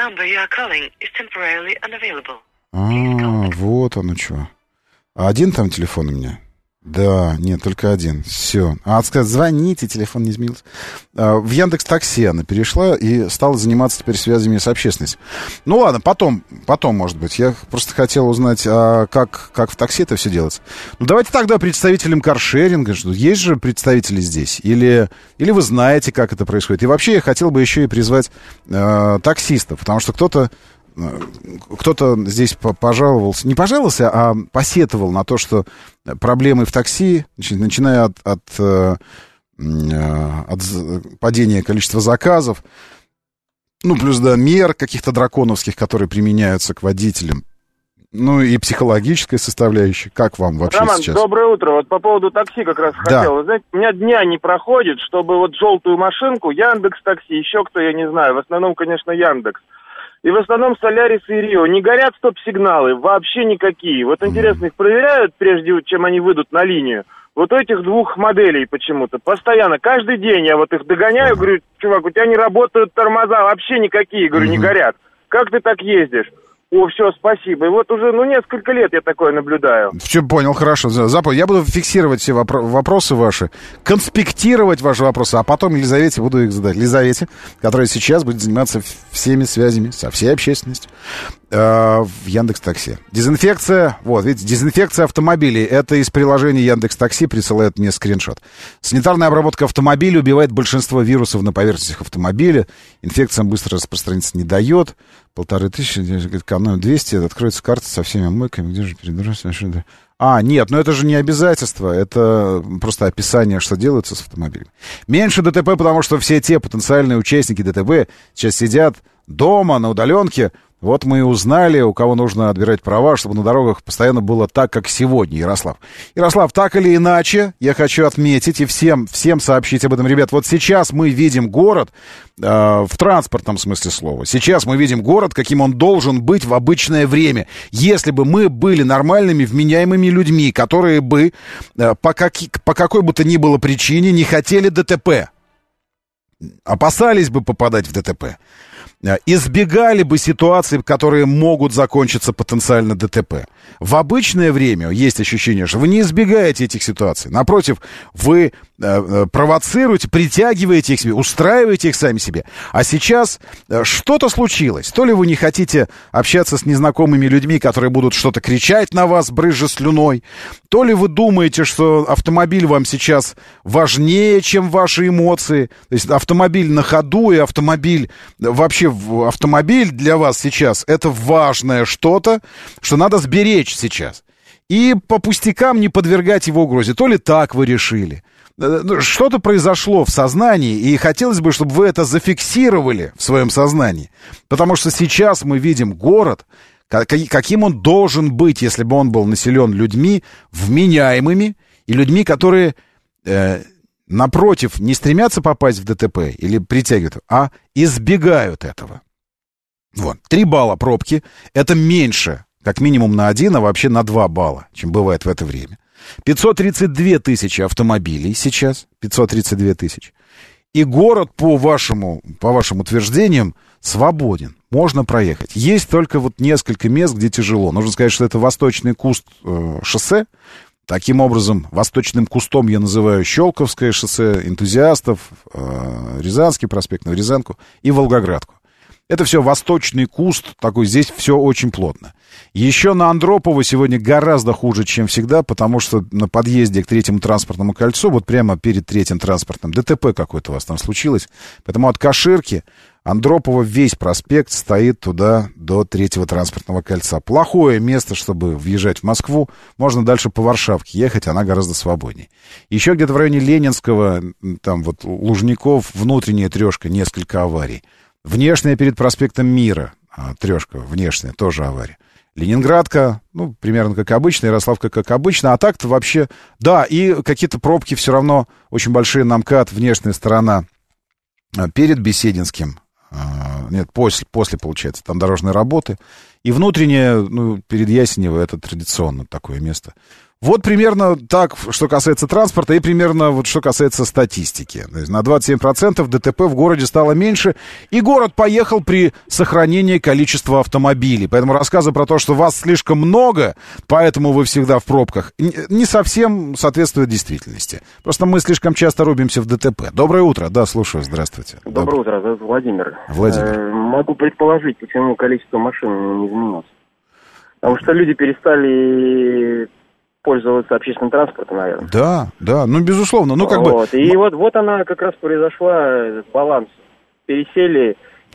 Вот оно что. А один там телефон у меня? Да, нет, только один. Все. Сказать, звоните, телефон не изменился. В Яндекс.Такси она перешла и стала заниматься теперь связями с общественностью. Ладно, потом, может быть. Я просто хотел узнать, как в такси это все делается. Давайте тогда представителям каршеринга. Есть же представители здесь? Или вы знаете, как это происходит? И вообще я хотел бы еще и призвать таксистов, потому что кто-то здесь пожаловался, не пожаловался, а посетовал на то, что проблемы в такси, начиная от падения количества заказов, плюс мер каких-то драконовских, которые применяются к водителям, и психологическая составляющая. Как вам вообще сейчас? Роман, доброе утро. Вот по поводу такси как раз хотел. Вы знаете, у меня дня не проходит, чтобы желтую машинку, Яндекс.Такси, еще кто, я не знаю, в основном, конечно, Яндекс. И в основном Солярис и Рио. Не горят стоп-сигналы, вообще никакие. Вот интересно, их проверяют, прежде чем они выйдут на линию. Вот этих двух моделей почему-то. Постоянно, каждый день я их догоняю, говорю, чувак, у тебя не работают тормоза, вообще никакие, говорю, не горят. Как ты так ездишь? Все, спасибо. И вот уже, несколько лет я такое наблюдаю. Все, понял, хорошо. Запомнил. Я буду фиксировать все вопросы ваши, конспектировать ваши вопросы, а потом Елизавете буду их задать. Елизавете, которая сейчас будет заниматься всеми связями со всей общественностью в Яндекс.Такси. Дезинфекция, видите, дезинфекция автомобилей. Это из приложения Яндекс.Такси присылает мне скриншот. Санитарная обработка автомобиля убивает большинство вирусов на поверхностях автомобиля. Инфекциям быстро распространиться не дает. 1500, экономим 200, откроется карта со всеми омойками, где же перебираться? Нет, это же не обязательство, это просто описание, что делается с автомобилем. Меньше ДТП, потому что все те потенциальные участники ДТП сейчас сидят дома, на удаленке. Вот мы и узнали, у кого нужно отбирать права, чтобы на дорогах постоянно было так, как сегодня, Ярослав. Ярослав, так или иначе, я хочу отметить и всем сообщить об этом, ребят. Вот сейчас мы видим город, в транспортном смысле слова, сейчас мы видим город, каким он должен быть в обычное время. Если бы мы были нормальными, вменяемыми людьми, которые бы по какой бы то ни было причине не хотели ДТП, опасались бы попадать в ДТП, избегали бы ситуаций, которые могут закончиться потенциально ДТП. В обычное время есть ощущение, что вы не избегаете этих ситуаций. Напротив, вы провоцируете, притягиваете их себе, устраиваете их сами себе. А сейчас что-то случилось. То ли вы не хотите общаться с незнакомыми людьми, которые будут что-то кричать на вас, брызжа слюной, то ли вы думаете, что автомобиль вам сейчас важнее, чем ваши эмоции. То есть автомобиль на ходу и автомобиль для вас сейчас это важное что-то, что надо сберечь сейчас. И по пустякам не подвергать его угрозе. То ли так вы решили. Что-то произошло в сознании, и хотелось бы, чтобы вы это зафиксировали в своем сознании. Потому что сейчас мы видим город, каким он должен быть, если бы он был населен людьми вменяемыми и людьми, которые, напротив, не стремятся попасть в ДТП или притягивают, а избегают этого. 3 балла пробки — это меньше, как минимум на 1, а вообще на 2 балла, чем бывает в это время. 532 тысячи автомобилей сейчас, 532 тысячи. И город, по вашим утверждениям, свободен. Можно проехать. Есть только вот несколько мест, где тяжело. Нужно сказать, что это восточный куст шоссе. Таким образом, восточным кустом я называю Щелковское шоссе, Энтузиастов, Рязанский проспект, Новорязанку и Волгоградку. Это все восточный куст, такой, здесь все очень плотно. Еще на Андропова сегодня гораздо хуже, чем всегда, потому что на подъезде к третьему транспортному кольцу, вот прямо перед третьим транспортным, ДТП какое-то у вас там случилось. Поэтому от Каширки Андропова весь проспект стоит туда до третьего транспортного кольца. Плохое место, чтобы въезжать в Москву. Можно дальше по Варшавке ехать, она гораздо свободнее. Еще где-то в районе Ленинского, там вот Лужников, внутренняя трешка, несколько аварий. Внешняя перед проспектом Мира, трешка, внешняя, тоже авария. Ленинградка, ну, примерно как обычно, Ярославка как обычно, а так-то вообще, да, и какие-то пробки все равно очень большие на МКАД, внешняя сторона перед Бесединским, нет, после, получается, там дорожные работы, и внутренняя, ну, перед Ясенево, это традиционно такое место. Вот примерно так, что касается транспорта, и примерно вот что касается статистики. То есть на 27% ДТП в городе стало меньше, и город поехал при сохранении количества автомобилей. Поэтому рассказы про то, что вас слишком много, поэтому вы всегда в пробках, не совсем соответствуют действительности. Просто мы слишком часто рубимся в ДТП. Доброе утро. Да, слушаю. Здравствуйте. Доброе утро. Это Владимир. Владимир. Могу предположить, почему количество машин не изменилось. Потому что люди перестали пользоваться общественным транспортом, наверное. Да, ну, безусловно. Ну, как вот. бы... И вот она как раз произошла, этот баланс. Пересели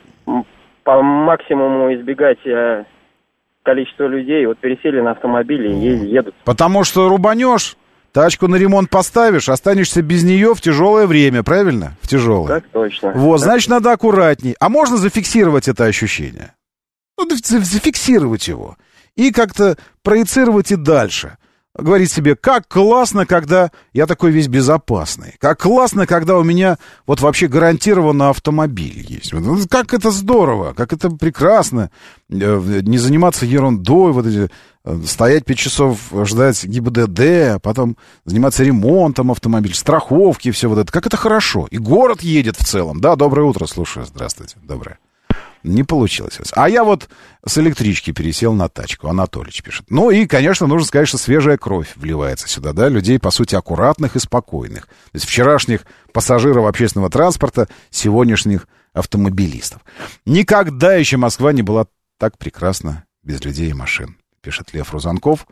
по максимуму избегать количества людей, вот пересели на автомобили и едут. Потому что рубанешь, тачку на ремонт поставишь, останешься без нее в тяжелое время, правильно? В тяжелое. Так точно. Вот, значит, надо аккуратней. А можно зафиксировать это ощущение? Ну, зафиксировать его. И как-то проецировать и дальше. Говорить себе, как классно, когда я такой весь безопасный. Как классно, когда у меня вот вообще гарантированно автомобиль есть. Как это здорово, как это прекрасно. Не заниматься ерундой, вот эти, стоять 5 часов, ждать ГИБДД, потом заниматься ремонтом автомобиля, страховки, все вот это. Как это хорошо. И город едет в целом. Да, доброе утро, слушаю. Здравствуйте. Доброе. Не получилось. А я вот с электрички пересел на тачку. Анатолич пишет. Ну и, конечно, нужно сказать, что свежая кровь вливается сюда, да, людей, по сути, аккуратных и спокойных. То есть вчерашних пассажиров общественного транспорта, сегодняшних автомобилистов. Никогда еще Москва не была так прекрасна без людей и машин, пишет Лев Рузанков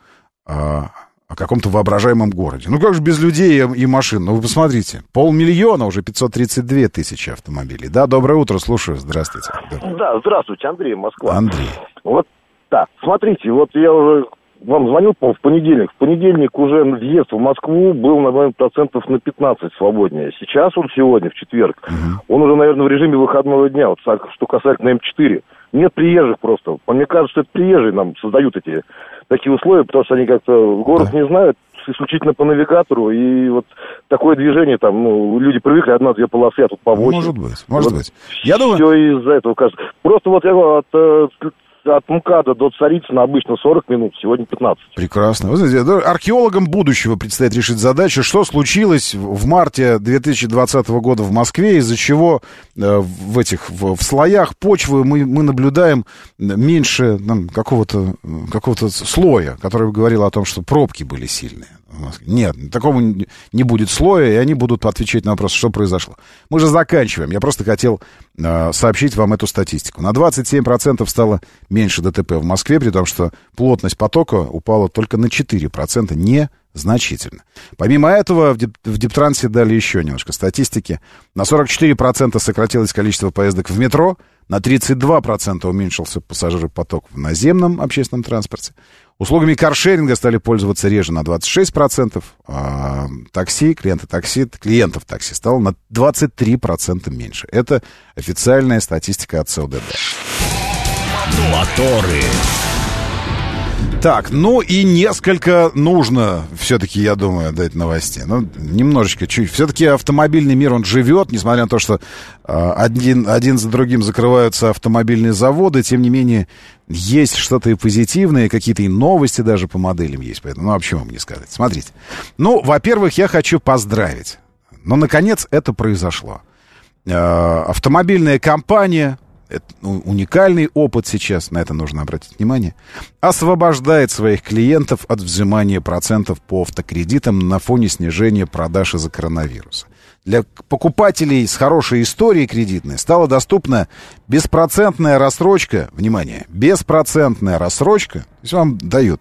о каком-то воображаемом городе. Ну как же без людей и машин? Ну вы посмотрите, 500 000, уже 532 тысячи автомобилей. Да, доброе утро, слушаю, здравствуйте. Да, здравствуйте, Андрей, Москва. Андрей. Вот, да, смотрите, вот я уже вам звонил, по-моему, в понедельник. В понедельник уже въезд в Москву был, наверное, процентов на 15 свободнее. Сейчас он сегодня, в четверг, он уже, наверное, в режиме выходного дня. Вот что касается М4. Нет приезжих просто. Мне кажется, что это приезжие нам создают такие условия, потому что они как-то город не знают, исключительно по навигатору, и вот такое движение там, ну, люди привыкли, 1-2 полосы, а тут по 8. Может быть. Я думаю... Все из-за этого, кажется. Просто вот я говорю, от МКАДа до Царицына обычно 40 минут, сегодня 15. Прекрасно. Вы знаете, археологам будущего предстоит решить задачу, что случилось в марте 2020 года в Москве, из-за чего в слоях почвы мы наблюдаем меньше какого-то слоя, который говорил о том, что пробки были сильные. Нет, такого не будет слоя, и они будут отвечать на вопрос, что произошло. Мы же заканчиваем. Я просто хотел сообщить вам эту статистику. На 27% стало меньше ДТП в Москве, при том, что плотность потока упала только на 4%, незначительно. Помимо этого, в Дептрансе дали еще немножко статистики. На 44% сократилось количество поездок в метро, на 32% уменьшился пассажиропоток в наземном общественном транспорте. Услугами каршеринга стали пользоваться реже на 26%, а клиентов такси стало на 23% меньше. Это официальная статистика от СОДД. Моторы. Так, ну и несколько нужно все-таки, я думаю, дать новостей. Ну, немножечко, чуть. Все-таки автомобильный мир, он живет, несмотря на то, что один за другим закрываются автомобильные заводы, тем не менее, есть что-то и позитивное, какие-то и новости даже по моделям есть. Поэтому, ну, а почему вам не сказать? Смотрите. Ну, во-первых, я хочу поздравить. Но, наконец, это произошло. автомобильная компания, это уникальный опыт сейчас, на это нужно обратить внимание, освобождает своих клиентов от взимания процентов по автокредитам на фоне снижения продаж из-за коронавируса. Для покупателей с хорошей историей кредитной стала доступна беспроцентная рассрочка, внимание, беспроцентная рассрочка, то есть вам дают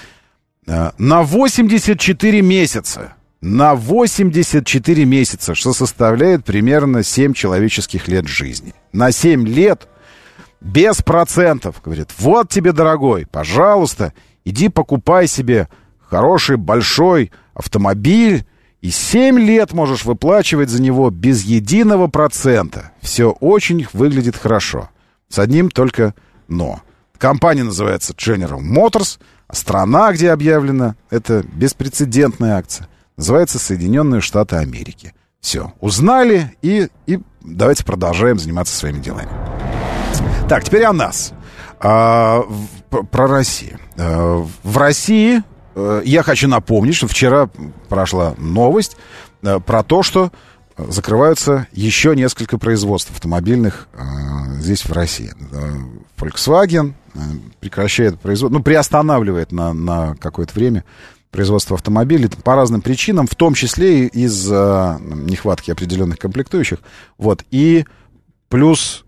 на 84 месяца. На 84 месяца, что составляет примерно 7 человеческих лет жизни. На 7 лет без процентов. Говорит, вот тебе, дорогой, пожалуйста, иди покупай себе хороший большой автомобиль, и 7 лет можешь выплачивать за него без единого процента. Все очень выглядит хорошо. С одним только но. Компания называется General Motors, а страна, где объявлена, это беспрецедентная акция. Называется Соединенные Штаты Америки. Все, узнали и давайте продолжаем заниматься своими делами. Так, теперь о нас. Про Россию. В России я хочу напомнить, что вчера прошла новость про то, что закрываются еще несколько производств автомобильных здесь, в России. Volkswagen прекращает производство, приостанавливает на какое-то время производство автомобилей по разным причинам, в том числе из-за нехватки определенных комплектующих. Вот. И плюс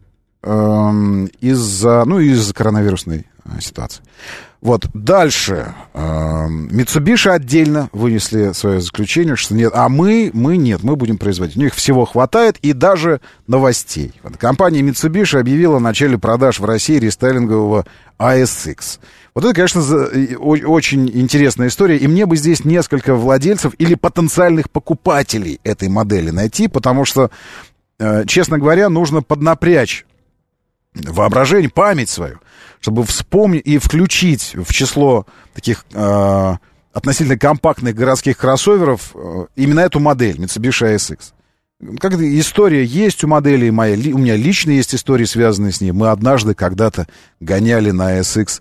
из-за коронавирусной ситуации. Вот. Дальше. Mitsubishi отдельно вынесли свое заключение, что нет, а мы нет, мы будем производить. У них всего хватает, и даже новостей. Вот. Компания Mitsubishi объявила о начале продаж в России рестайлингового ASX. Вот это, конечно, очень интересная история, и мне бы здесь несколько владельцев или потенциальных покупателей этой модели найти, потому что, честно говоря, нужно поднапрячь воображение, память свою, чтобы вспомнить и включить в число таких относительно компактных городских кроссоверов именно эту модель, Mitsubishi ASX. Как-то история есть у модели, у меня лично есть истории, связанные с ней. Мы однажды когда-то гоняли на ASX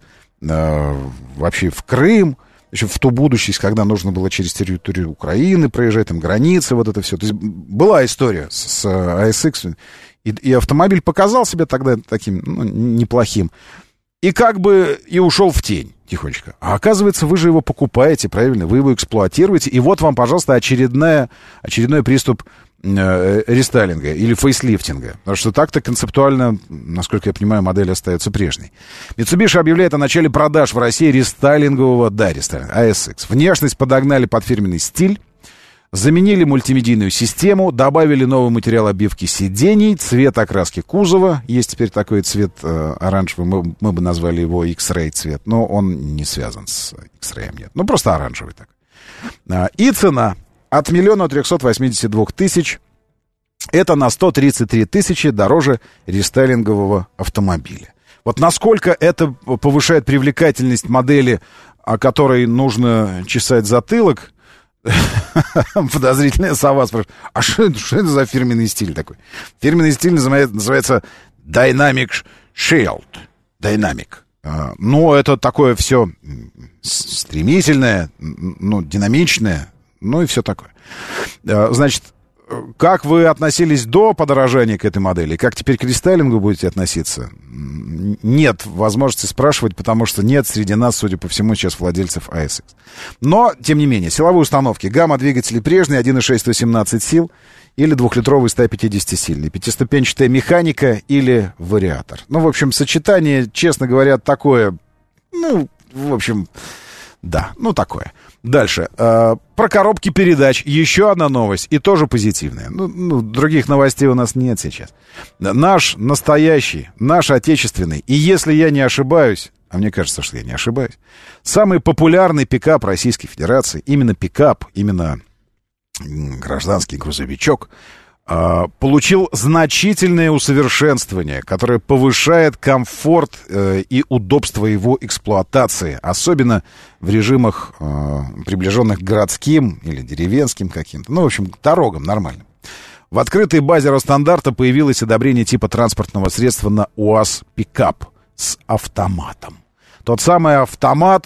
вообще в Крым, еще в ту будущность, когда нужно было через территорию Украины проезжать, там границы, вот это все. То есть была история с ASX, и автомобиль показал себя тогда таким неплохим. И как бы и ушел в тень тихонечко. А оказывается, вы же его покупаете, правильно? Вы его эксплуатируете. И вот вам, пожалуйста, очередной приступ рестайлинга или фейслифтинга. Потому что так-то концептуально, насколько я понимаю, модель остается прежней. Mitsubishi объявляет о начале продаж в России рестайлингового ASX. Внешность подогнали под фирменный стиль. Заменили мультимедийную систему, добавили новый материал обивки сидений, цвет окраски кузова. Есть теперь такой цвет оранжевый, мы бы назвали его X-Ray цвет, но он не связан с X-Ray, нет. Просто оранжевый так. И цена от 1 382 000. Это на 133 000 дороже рестайлингового автомобиля. Вот насколько это повышает привлекательность модели, о которой нужно чесать затылок, подозрительная сова спрашивает, а что это за фирменный стиль такой? Фирменный стиль называется Dynamic Shield. Dynamic. Это такое все стремительное, динамичное, и все такое. Значит, как вы относились до подорожания к этой модели? Как теперь к рестайлингу будете относиться? Нет возможности спрашивать, потому что нет среди нас, судя по всему, сейчас владельцев ASX. Но, тем не менее, силовые установки. Гамма двигателей прежние, 1.6 117 сил или 2-литровый 150-сильный. Пятиступенчатая механика или вариатор. В общем, сочетание, честно говоря, такое, такое. Дальше. Про коробки передач. Еще одна новость. И тоже позитивная. Других новостей у нас нет сейчас. Наш настоящий, наш отечественный. И если я не ошибаюсь, а мне кажется, что я не ошибаюсь, самый популярный пикап Российской Федерации, именно пикап, именно гражданский грузовичок, получил значительное усовершенствование, которое повышает комфорт и удобство его эксплуатации, особенно в режимах, приближенных к городским или деревенским каким-то, в общем, к дорогам нормальным. В открытой базе Росстандарта появилось одобрение типа транспортного средства на УАЗ-пикап с автоматом. Тот самый автомат,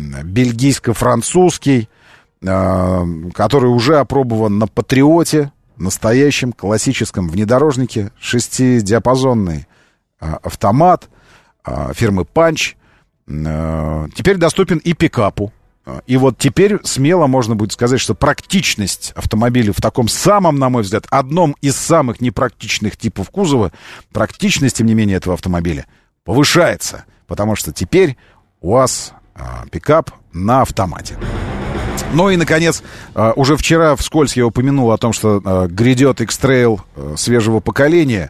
бельгийско-французский, который уже опробован на Патриоте, настоящем классическом внедорожнике, 6-диапазонный автомат фирмы «Панч». Теперь доступен и пикапу. И вот теперь смело можно будет сказать, что практичность автомобиля в таком самом, на мой взгляд, одном из самых непрактичных типов кузова, практичность, тем не менее, этого автомобиля повышается. Потому что теперь у вас пикап на автомате. Ну и, наконец, уже вчера вскользь я упомянул о том, что грядет X-Trail свежего поколения,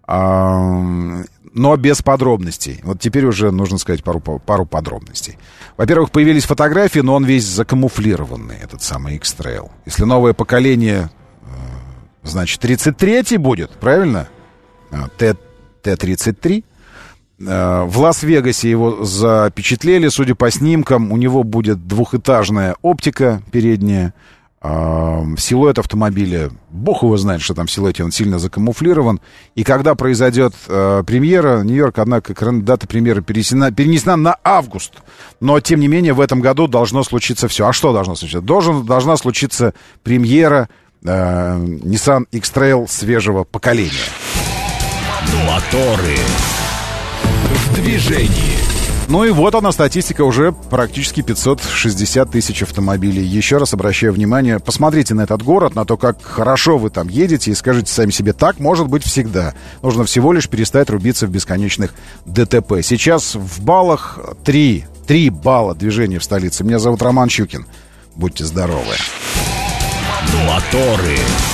но без подробностей. Вот теперь уже нужно сказать пару подробностей. Во-первых, появились фотографии, но он весь закамуфлированный, этот самый X-Trail. Если новое поколение, значит, 33-й будет, правильно? Т-33. В Лас-Вегасе его запечатлели, судя по снимкам, у него будет двухэтажная оптика передняя. Силуэт автомобиля, бог его знает, что там в силуэте, он сильно закамуфлирован. И когда произойдет премьера, Нью-Йорк, однако, дата премьеры перенесена на август. Но, тем не менее, в этом году должно случиться все. А что должно случиться? Должна случиться премьера Nissan X-Trail свежего поколения. Моторы в движении. Ну и вот она, статистика, уже практически 560 тысяч автомобилей. Еще раз обращаю внимание, посмотрите на этот город, на то, как хорошо вы там едете, и скажите сами себе, так может быть всегда. Нужно всего лишь перестать рубиться в бесконечных ДТП. Сейчас в баллах 3 балла движения в столице. Меня зовут Роман Щукин. Будьте здоровы. Моторы.